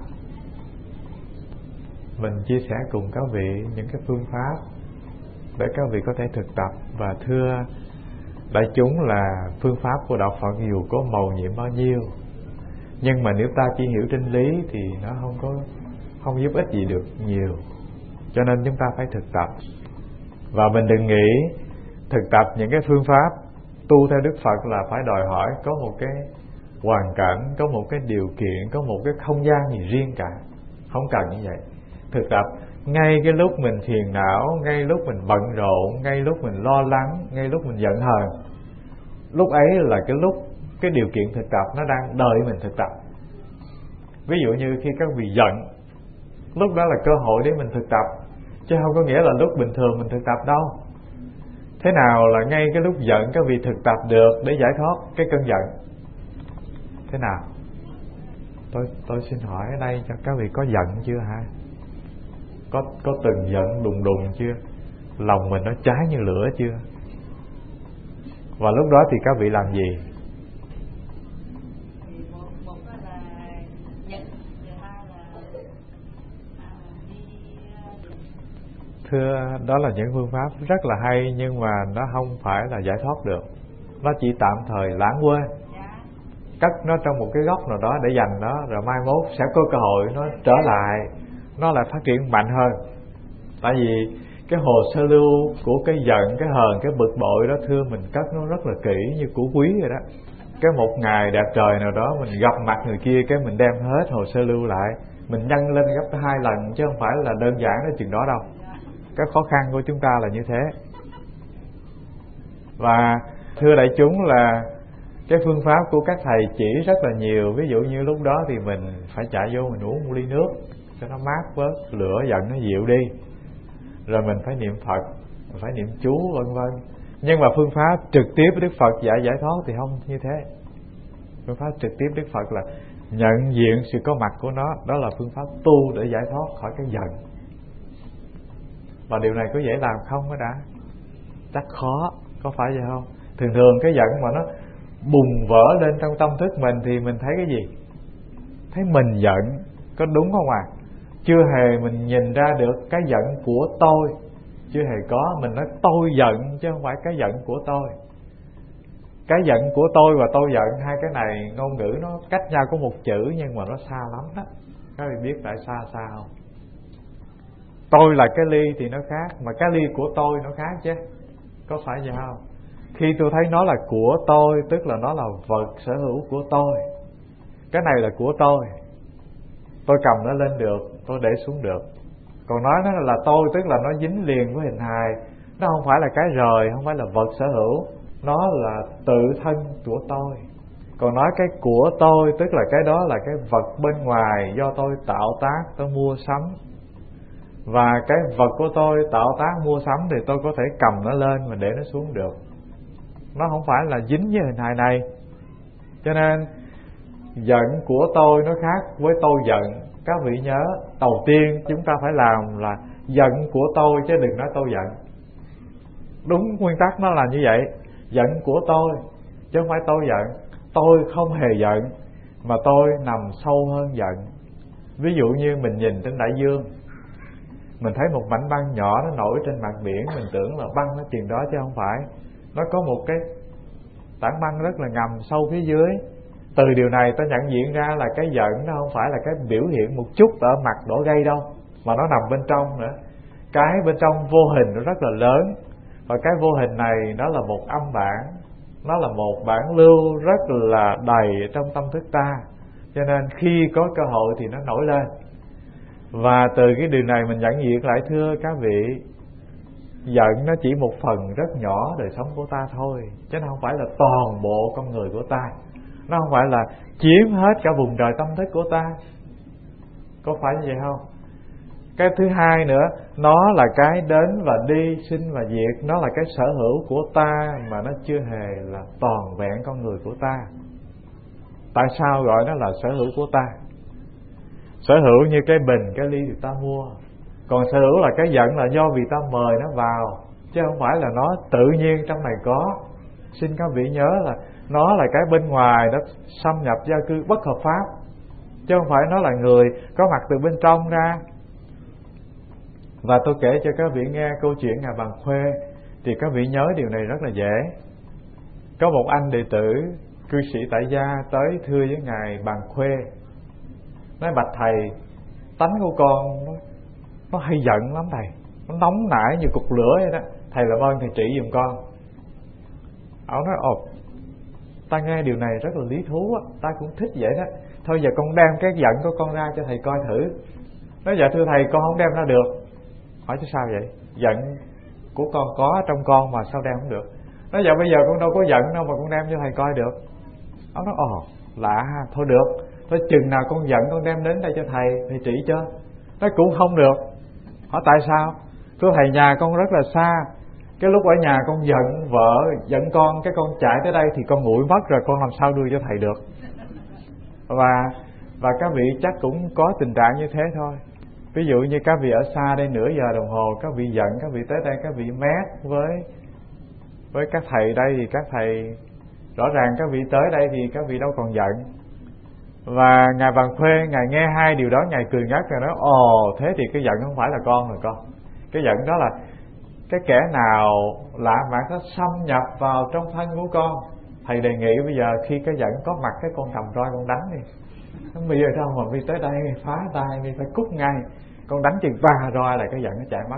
Mình chia sẻ cùng các vị những cái phương pháp để các vị có thể thực tập. Và thưa đại chúng là phương pháp của đạo Phật dù có mầu nhiệm bao nhiêu, nhưng mà nếu ta chỉ hiểu chân lý thì nó không có không giúp ích gì được nhiều. Cho nên chúng ta phải thực tập. Và mình đừng nghĩ thực tập những cái phương pháp tu theo Đức Phật là phải đòi hỏi có một cái hoàn cảnh, có một cái điều kiện, có một cái không gian gì riêng cả. Không cần như vậy. Thực tập ngay cái lúc mình phiền não, ngay lúc mình bận rộn, ngay lúc mình lo lắng, ngay lúc mình giận hờn, lúc ấy là cái lúc cái điều kiện thực tập nó đang đợi mình thực tập. Ví dụ như khi các vị giận, lúc đó là cơ hội để mình thực tập, chứ không có nghĩa là lúc bình thường mình thực tập đâu. Thế nào là ngay cái lúc giận các vị thực tập được để giải thoát cái cơn giận? Thế nào? Tôi tôi xin hỏi ở đây cho các vị có giận chưa hả? Có có từng giận đùng đùng chưa? Lòng mình nó cháy như lửa chưa? Và lúc đó thì các vị làm gì? Thưa, đó là những phương pháp rất là hay, nhưng mà nó không phải là giải thoát được. Nó chỉ tạm thời lãng quên, cất nó trong một cái góc nào đó để dành nó, rồi mai mốt sẽ có cơ hội nó trở lại, nó lại phát triển mạnh hơn. Tại vì cái hồ sơ lưu của cái giận, cái hờn, cái bực bội đó, thưa, mình cất nó rất là kỹ như củ quý vậy đó. Cái một ngày đẹp trời nào đó mình gặp mặt người kia, cái mình đem hết hồ sơ lưu lại, mình nhân lên gấp hai lần, chứ không phải là đơn giản đến chừng đó đâu. Cái khó khăn của chúng ta là như thế. Và thưa đại chúng là cái phương pháp của các thầy chỉ rất là nhiều. Ví dụ như lúc đó thì mình phải chạy vô mình uống một ly nước cho nó mát bớt, lửa giận nó dịu đi, rồi mình phải niệm Phật, mình phải niệm chú vân vân. Nhưng mà phương pháp trực tiếp Đức Phật dạy giải thoát thì không như thế. Phương pháp trực tiếp Đức Phật là nhận diện sự có mặt của nó. Đó là phương pháp tu để giải thoát khỏi cái giận. Và điều này có dễ làm không đó đã? Chắc khó, có phải vậy không? Thường thường cái giận mà nó bùng vỡ lên trong tâm thức mình thì mình thấy cái gì? Thấy mình giận, có đúng không ạ? À? Chưa hề mình nhìn ra được cái giận của tôi. Chưa hề có, mình nói tôi giận chứ không phải cái giận của tôi. Cái giận của tôi và tôi giận, hai cái này ngôn ngữ nó cách nhau có một chữ, nhưng mà nó xa lắm đó. Các vị biết tại sao xa không? Tôi là cái ly thì nó khác, mà cái ly của tôi nó khác chứ. Có phải vậy không? Khi tôi thấy nó là của tôi, tức là nó là vật sở hữu của tôi. Cái này là của tôi, tôi cầm nó lên được, tôi để xuống được. Còn nói nó là tôi, tức là nó dính liền với hình hài. Nó không phải là cái rời, không phải là vật sở hữu, nó là tự thân của tôi. Còn nói cái của tôi, tức là cái đó là cái vật bên ngoài do tôi tạo tác, tôi mua sắm. Và cái vật của tôi tạo tác mua sắm thì tôi có thể cầm nó lên và để nó xuống được. Nó không phải là dính với hình hài này. Cho nên giận của tôi nó khác với tôi giận. Các vị nhớ, đầu tiên chúng ta phải làm là giận của tôi, chứ đừng nói tôi giận. Đúng nguyên tắc nó là như vậy. Giận của tôi, chứ không phải tôi giận. Tôi không hề giận, mà tôi nằm sâu hơn giận. Ví dụ như mình nhìn trên đại dương, mình thấy một mảnh băng nhỏ nó nổi trên mặt biển, mình tưởng là băng nó chừng đó, chứ không phải. Nó có một cái tảng băng rất là ngầm sâu phía dưới. Từ điều này ta nhận diện ra là cái giận nó không phải là cái biểu hiện một chút ở mặt đổ gây đâu, mà nó nằm bên trong nữa. Cái bên trong vô hình nó rất là lớn, và cái vô hình này nó là một âm bản, nó là một bản lưu rất là đầy trong tâm thức ta. Cho nên khi có cơ hội thì nó nổi lên. Và từ cái điều này mình nhận diện lại, thưa các vị, giận nó chỉ một phần rất nhỏ đời sống của ta thôi, chứ nó không phải là toàn bộ con người của ta. Nó không phải là chiếm hết cả vùng trời tâm thức của ta. Có phải như vậy không? Cái thứ hai nữa, nó là cái đến và đi, sinh và diệt. Nó là cái sở hữu của ta mà nó chưa hề là toàn vẹn con người của ta. Tại sao gọi nó là sở hữu của ta? Sở hữu như cái bình, cái ly thì ta mua. Còn sở hữu là cái giận là do vì ta mời nó vào, chứ không phải là nó tự nhiên trong này có. Xin các vị nhớ là nó là cái bên ngoài, nó xâm nhập gia cư bất hợp pháp, chứ không phải nó là người có mặt từ bên trong ra. Và tôi kể cho các vị nghe câu chuyện Ngài Bàn Khuê, thì các vị nhớ điều này rất là dễ. Có một anh đệ tử cư sĩ tại gia tới thưa với Ngài Bàn Khuê, nói: bạch thầy, tánh của con nó, nó hay giận lắm thầy, nó nóng nảy như cục lửa vậy đó, thầy làm ơn thầy chỉ giùm con. Ông nói: ồ, ta nghe điều này rất là lý thú á, ta cũng thích vậy đó. Thôi giờ con đem cái giận của con ra cho thầy coi thử. Nói: dạ thưa thầy, con không đem ra được. Hỏi chứ sao vậy? Giận của con có trong con mà sao đem không được? Nói: dạ bây giờ con đâu có giận đâu mà con đem cho thầy coi được. Ông nói: ồ, lạ ha. Thôi được, thôi chừng nào con giận con đem đến đây cho thầy, thầy chỉ cho. Nói: cũng không được. Hỏi tại sao? Thưa thầy, nhà con rất là xa, cái lúc ở nhà con giận vợ, giận con, cái con chạy tới đây thì con nguội mất rồi, con làm sao đưa cho thầy được. Và và các vị chắc cũng có tình trạng như thế thôi. Ví dụ như các vị ở xa đây nửa giờ đồng hồ, các vị giận, các vị tới đây các vị mét với với các thầy đây, thì các thầy rõ ràng các vị tới đây thì các vị đâu còn giận. Và Ngài Bàn Khuê, Ngài nghe hai điều đó, Ngài cười ngất, Ngài nói: ồ, thế thì cái giận không phải là con rồi con. Cái giận đó là cái kẻ nào lạ mặt nó xâm nhập vào trong thân của con. Thầy đề nghị bây giờ khi cái giận có mặt, cái con cầm roi con đánh đi. Bây giờ sao mà mi tới đây phá tay, mi phải cút ngay. Con đánh chừng ba roi là cái giận nó chạy mất.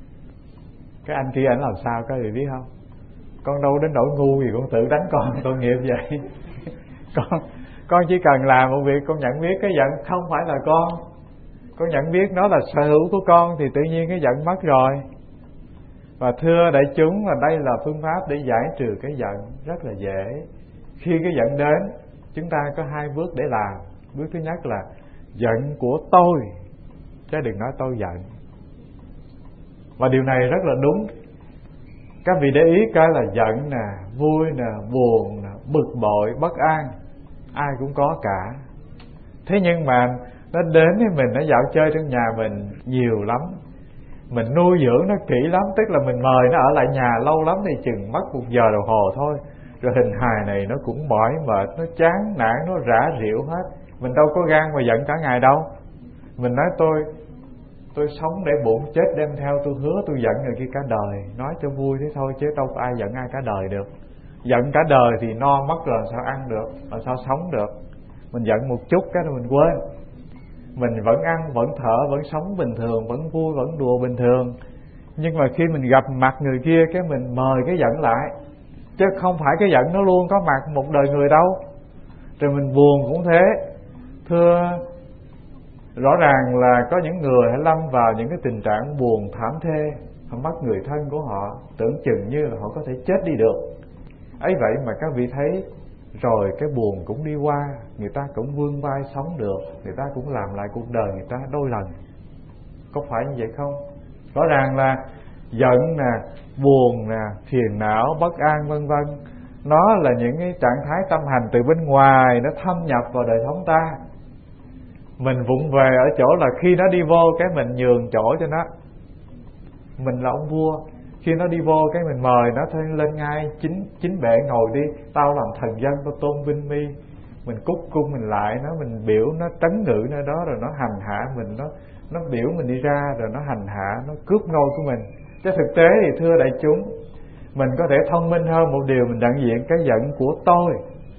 Cái anh kia ảnh làm sao các vị biết không? Con đâu đến nỗi ngu gì con tự đánh con, tội nghiệp vậy. Con con chỉ cần làm một việc, con nhận biết cái giận không phải là con, con nhận biết nó là sở hữu của con, thì tự nhiên cái giận mất rồi. Và thưa đại chúng, là đây là phương pháp để giải trừ cái giận rất là dễ. Khi cái giận đến, chúng ta có hai bước để làm. Bước thứ nhất là giận của tôi, chứ đừng nói tôi giận. Và điều này rất là đúng. Các vị để ý coi là giận nè, vui nè, buồn nè, bực bội, bất an, ai cũng có cả. Thế nhưng mà nó đến với mình, nó dạo chơi trong nhà mình nhiều lắm, mình nuôi dưỡng nó kỹ lắm. Tức là mình mời nó ở lại nhà lâu lắm thì chừng mất một giờ đồng hồ thôi, rồi hình hài này nó cũng mỏi mệt, nó chán nản, nó rã rịu hết. Mình đâu có gan mà giận cả ngày đâu. Mình nói tôi Tôi sống để bụng, chết đem theo. Tôi hứa tôi giận người kia cả đời. Nói cho vui thế thôi chứ đâu có ai giận ai cả đời được. Giận cả đời thì no mất rồi, sao ăn được, làm sao sống được. Mình giận một chút cái rồi mình quên. Mình vẫn ăn, vẫn thở, vẫn sống bình thường, vẫn vui, vẫn đùa bình thường. Nhưng mà khi mình gặp mặt người kia, cái mình mời cái giận lại. Chứ không phải cái giận nó luôn có mặt một đời người đâu. Rồi mình buồn cũng thế. Thưa, rõ ràng là có những người hãy lâm vào những cái tình trạng buồn thảm thê, họ mất người thân của họ, tưởng chừng như là họ có thể chết đi được. Ấy vậy mà các vị thấy, rồi cái buồn cũng đi qua, người ta cũng vươn vai sống được, người ta cũng làm lại cuộc đời người ta đôi lần. Có phải như vậy không? Rõ ràng là giận nè, buồn nè, phiền não, bất an vân vân, nó là những cái trạng thái tâm hành từ bên ngoài, nó thâm nhập vào đời sống ta. Mình vụng về ở chỗ là khi nó đi vô cái mình nhường chỗ cho nó. Mình là ông vua, khi nó đi vô cái mình mời nó thôi lên ngay chính chính bệ ngồi đi, tao làm thần dân, tao tôn vinh mi. Mình cúc cung mình lại nó, mình biểu nó trấn ngự nơi đó, rồi nó hành hạ mình, nó nó biểu mình đi ra, rồi nó hành hạ, nó cướp ngôi của mình. Chứ thực tế thì thưa đại chúng, mình có thể thông minh hơn một điều, mình nhận diện cái giận của tôi,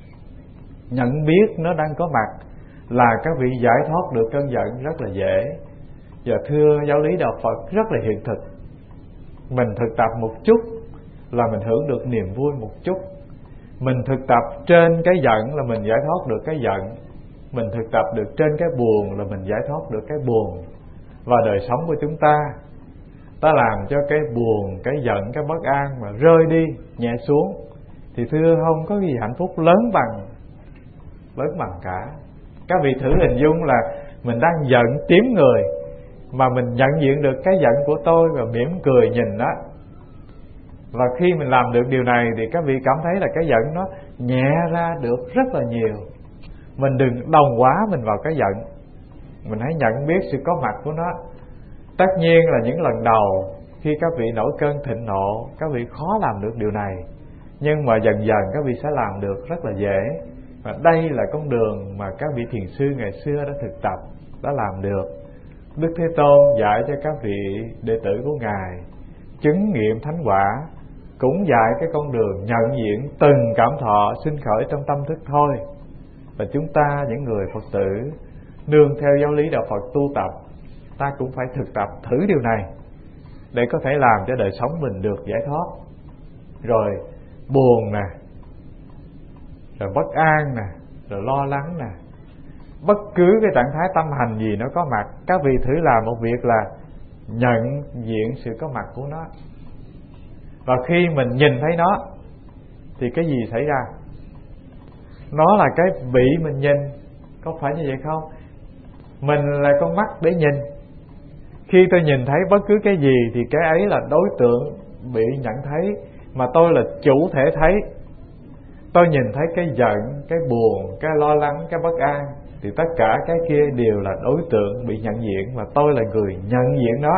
nhận biết nó đang có mặt, là các vị giải thoát được cơn giận rất là dễ. Và thưa giáo lý đạo Phật rất là hiện thực. Mình thực tập một chút là mình hưởng được niềm vui một chút. Mình thực tập trên cái giận là mình giải thoát được cái giận. Mình thực tập được trên cái buồn là mình giải thoát được cái buồn. Và đời sống của chúng ta, ta làm cho cái buồn, cái giận, cái bất an mà rơi đi, nhẹ xuống, thì thưa không có gì hạnh phúc lớn bằng lớn bằng cả. Các vị thử hình dung là mình đang giận tím người, mà mình nhận diện được cái giận của tôi và mỉm cười nhìn nó. Và khi mình làm được điều này thì các vị cảm thấy là cái giận nó nhẹ ra được rất là nhiều. Mình đừng đồng hóa mình vào cái giận, mình hãy nhận biết sự có mặt của nó. Tất nhiên là những lần đầu khi các vị nổi cơn thịnh nộ, các vị khó làm được điều này, nhưng mà dần dần các vị sẽ làm được rất là dễ. Và đây là con đường mà các vị thiền sư ngày xưa đã thực tập, đã làm được. Đức Thế Tôn dạy cho các vị đệ tử của Ngài chứng nghiệm thánh quả, cũng dạy cái con đường nhận diện từng cảm thọ sinh khởi trong tâm thức thôi. Và chúng ta những người Phật tử nương theo giáo lý đạo Phật tu tập, ta cũng phải thực tập thử điều này để có thể làm cho đời sống mình được giải thoát. Rồi buồn nè, rồi bất an nè, rồi lo lắng nè, bất cứ cái trạng thái tâm hành gì nó có mặt, các vị thử làm một việc là nhận diện sự có mặt của nó. Và khi mình nhìn thấy nó thì cái gì xảy ra? Nó là cái bị mình nhìn, có phải như vậy không? Mình là con mắt để nhìn. Khi tôi nhìn thấy bất cứ cái gì thì cái ấy là đối tượng bị nhận thấy, mà tôi là chủ thể thấy. Tôi nhìn thấy cái giận, cái buồn, cái lo lắng, cái bất an, thì tất cả cái kia đều là đối tượng bị nhận diện, và tôi là người nhận diện nó.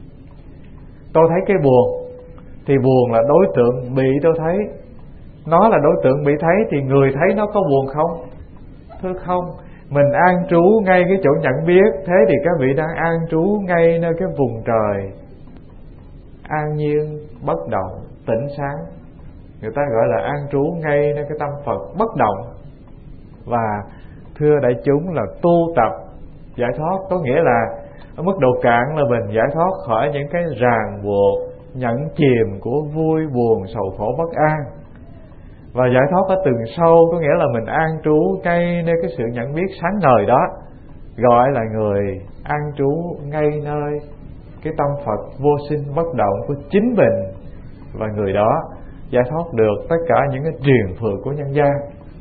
Tôi thấy cái buồn thì buồn là đối tượng bị tôi thấy. Nó là đối tượng bị thấy thì người thấy nó có buồn không? Thưa không. Mình an trú ngay cái chỗ nhận biết, thế thì các vị đang an trú ngay nơi cái vùng trời an nhiên, bất động, tĩnh sáng. Người ta gọi là an trú ngay nơi cái tâm Phật bất động. Và thưa đại chúng là tu tập giải thoát có nghĩa là ở mức độ cạn là mình giải thoát khỏi những cái ràng buộc, nhẫn chìm của vui, buồn, sầu khổ, bất an. Và giải thoát ở từng sâu có nghĩa là mình an trú ngay nơi cái sự nhận biết sáng ngời đó, gọi là người an trú ngay nơi cái tâm Phật vô sinh bất động của chính mình. Và người đó giải thoát được tất cả những cái triền phược của nhân gian.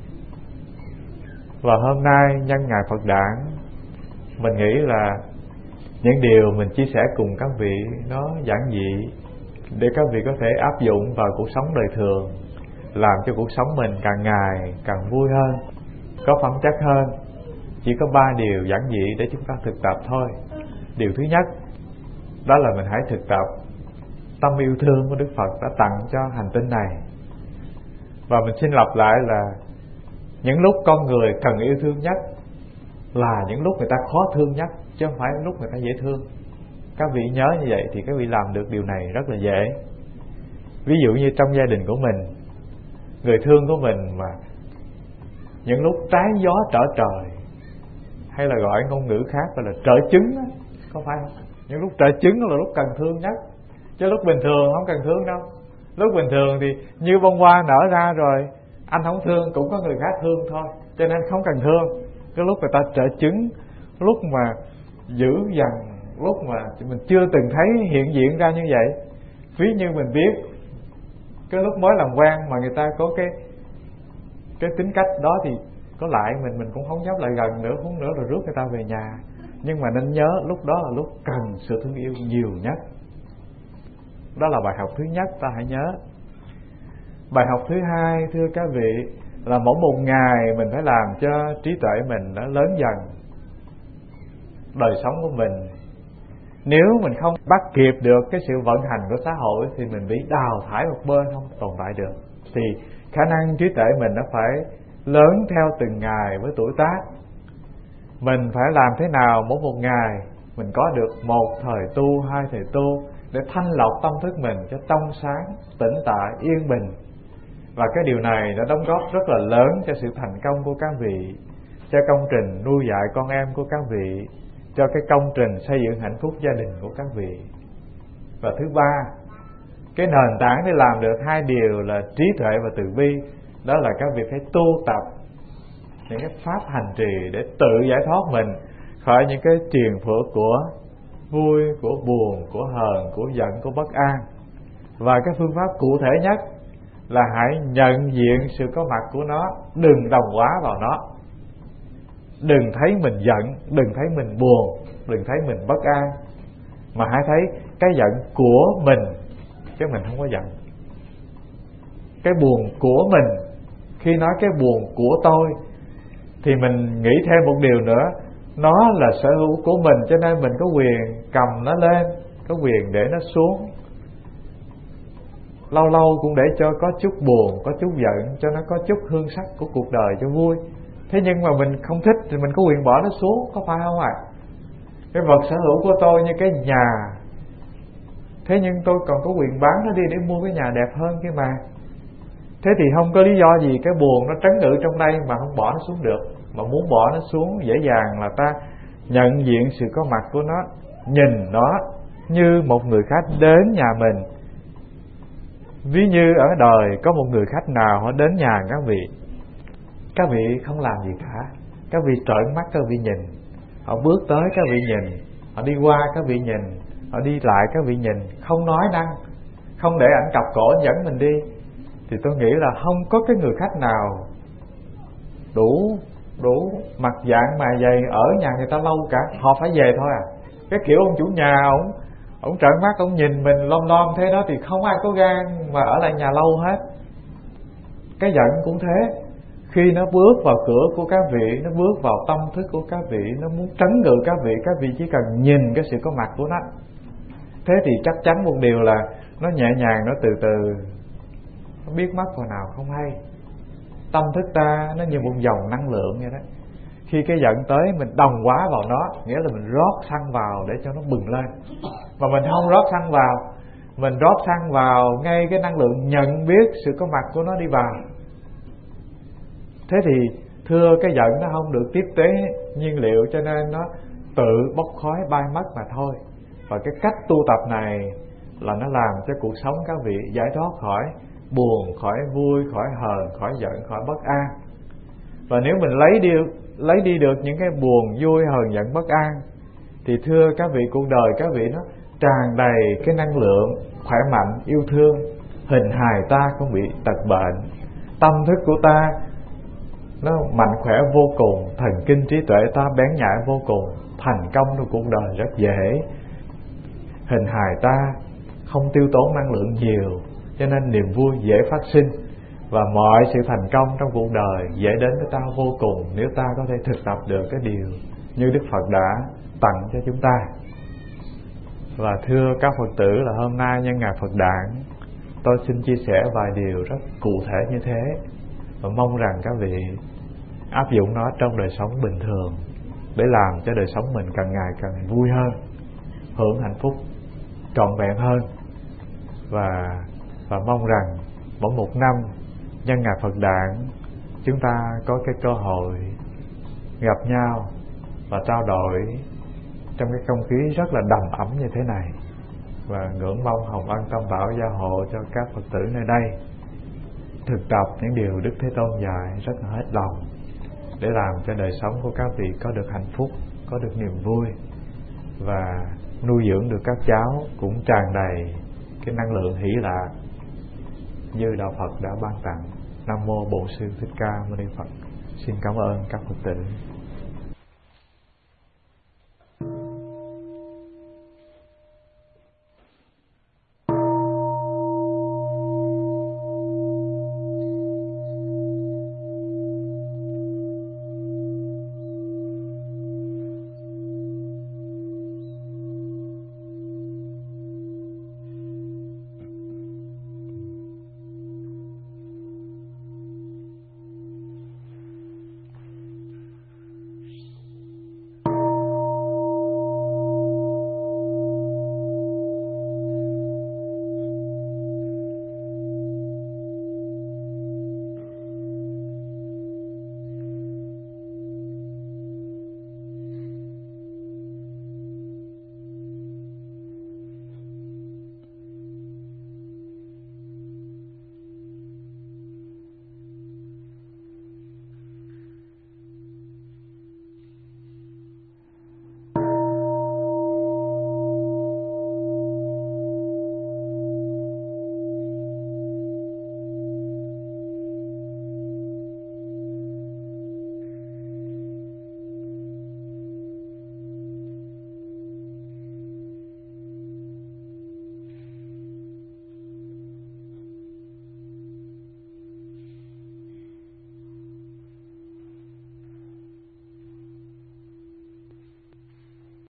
Và hôm nay nhân ngày Phật đản, mình nghĩ là những điều mình chia sẻ cùng các vị nó giản dị để các vị có thể áp dụng vào cuộc sống đời thường, làm cho cuộc sống mình càng ngày càng vui hơn, có phẩm chất hơn. Chỉ có ba điều giản dị để chúng ta thực tập thôi. Điều thứ nhất, đó là mình hãy thực tập tâm yêu thương của Đức Phật đã tặng cho hành tinh này. Và mình xin lặp lại là những lúc con người cần yêu thương nhất là những lúc người ta khó thương nhất, chứ không phải lúc người ta dễ thương. Các vị nhớ như vậy thì các vị làm được điều này rất là dễ. Ví dụ như trong gia đình của mình, người thương của mình mà những lúc trái gió trở trời, hay là gọi ngôn ngữ khác gọi là trở chứng đó, có phải không? Những lúc trở chứng là lúc cần thương nhất, chứ lúc bình thường không cần thương đâu. Lúc bình thường thì như bông hoa nở ra rồi, anh không thương cũng có người khác thương thôi, cho nên không cần thương. Cái lúc người ta trở chứng, lúc mà dữ dằn, lúc mà mình chưa từng thấy hiện diện ra như vậy. Ví như mình biết cái lúc mới làm quen mà người ta có cái cái tính cách đó thì có lại mình mình cũng không dám lại gần nữa, không nữa rồi rước người ta về nhà. Nhưng mà nên nhớ lúc đó là lúc cần sự thương yêu nhiều nhất. Đó là bài học thứ nhất, ta hãy nhớ. Bài học thứ hai, thưa các vị, là mỗi một ngày mình phải làm cho trí tuệ mình nó lớn dần. Đời sống của mình, nếu mình không bắt kịp được cái sự vận hành của xã hội thì mình bị đào thải một bên, không tồn tại được. Thì khả năng trí tuệ mình nó phải lớn theo từng ngày với tuổi tác. Mình phải làm thế nào mỗi một ngày mình có được một thời tu, hai thời tu, để thanh lọc tâm thức mình cho trong sáng, tĩnh tại, yên bình. Và cái điều này đã đóng góp rất là lớn cho sự thành công của các vị, cho công trình nuôi dạy con em của các vị, cho cái công trình xây dựng hạnh phúc gia đình của các vị. Và thứ ba, cái nền tảng để làm được hai điều là trí tuệ và từ bi, đó là các vị phải tu tập những cái pháp hành trì để tự giải thoát mình khỏi những cái triền phượng của vui, của buồn, của hờn, của giận, của bất an. Và cái phương pháp cụ thể nhất là hãy nhận diện sự có mặt của nó, đừng đồng hóa vào nó. Đừng thấy mình giận, đừng thấy mình buồn, đừng thấy mình bất an, mà hãy thấy cái giận của mình, chứ mình không có giận. Cái buồn của mình, khi nói cái buồn của tôi thì mình nghĩ thêm một điều nữa, nó là sở hữu của mình, cho nên mình có quyền cầm nó lên, có quyền để nó xuống. Lâu lâu cũng để cho có chút buồn, có chút giận, cho nó có chút hương sắc của cuộc đời cho vui. Thế nhưng mà mình không thích thì mình có quyền bỏ nó xuống, có phải không ạ? À? Cái vật sở hữu của tôi như cái nhà, thế nhưng tôi còn có quyền bán nó đi để mua cái nhà đẹp hơn kia mà. Thế thì không có lý do gì cái buồn nó trấn ngự trong đây mà không bỏ nó xuống được. Mà muốn bỏ nó xuống dễ dàng là ta nhận diện sự có mặt của nó, nhìn nó như một người khách đến nhà mình. Ví như ở đời có một người khách nào họ đến nhà các vị, các vị không làm gì cả, các vị trợn mắt các vị nhìn. Họ bước tới các vị nhìn, họ đi qua các vị nhìn, họ đi lại các vị nhìn, không nói năng, không để ảnh cặp cổ ảnh dẫn mình đi. Thì tôi nghĩ là không có cái người khách nào đủ đủ mặt dạng mà dày ở nhà người ta lâu cả, họ phải về thôi à. Cái kiểu ông chủ nhà ông ông trợn mắt ông nhìn mình lom lom thế đó thì không ai có gan mà ở lại nhà lâu hết. Cái giận cũng thế, khi nó bước vào cửa của các vị, nó bước vào tâm thức của các vị, nó muốn trấn ngự các vị, các vị chỉ cần nhìn cái sự có mặt của nó. Thế thì chắc chắn một điều là nó nhẹ nhàng, nó từ từ, nó biết mất hồi nào không hay. Tâm thức ta nó như một dòng năng lượng vậy đó. Khi cái giận tới mình đồng hóa vào nó, nghĩa là mình rót xăng vào để cho nó bừng lên. Mà mình không rót xăng vào, mình rót xăng vào ngay cái năng lượng nhận biết sự có mặt của nó đi vào. Thế thì thưa, cái giận nó không được tiếp tế nhiên liệu, cho nên nó tự bốc khói bay mất mà thôi. Và cái cách tu tập này là nó làm cho cuộc sống các vị giải thoát khỏi buồn, khỏi vui, khỏi hờn, khỏi giận, khỏi bất an. Và nếu mình lấy đi lấy đi được những cái buồn, vui, hờn, giận, bất an thì thưa các vị, cuộc đời các vị nó tràn đầy cái năng lượng khỏe mạnh, yêu thương. Hình hài ta không bị tật bệnh, tâm thức của ta nó mạnh khỏe vô cùng, thần kinh trí tuệ ta bén nhạy vô cùng, thành công trong cuộc đời rất dễ. Hình hài ta không tiêu tốn năng lượng nhiều, cho nên niềm vui dễ phát sinh. Và mọi sự thành công trong cuộc đời dễ đến với ta vô cùng, nếu ta có thể thực tập được cái điều như Đức Phật đã tặng cho chúng ta. Và thưa các Phật tử, là hôm nay nhân ngày Phật đản, tôi xin chia sẻ vài điều rất cụ thể như thế, và mong rằng các vị áp dụng nó trong đời sống bình thường để làm cho đời sống mình càng ngày càng vui hơn, hưởng hạnh phúc trọn vẹn hơn. Và và mong rằng mỗi một năm nhân ngày Phật đản, chúng ta có cái cơ hội gặp nhau và trao đổi trong cái không khí rất là đầm ấm như thế này. Và ngưỡng mong hồng ân tam bảo gia hộ cho các Phật tử nơi đây thực tập những điều Đức Thế Tôn dạy rất là hết lòng, để làm cho đời sống của các vị có được hạnh phúc, có được niềm vui, và nuôi dưỡng được các cháu cũng tràn đầy cái năng lượng hỷ lạc như Đạo Phật đã ban tặng. Nam mô Bổn Sư Thích Ca Mâu Ni Phật. Xin cảm ơn các Phật tử.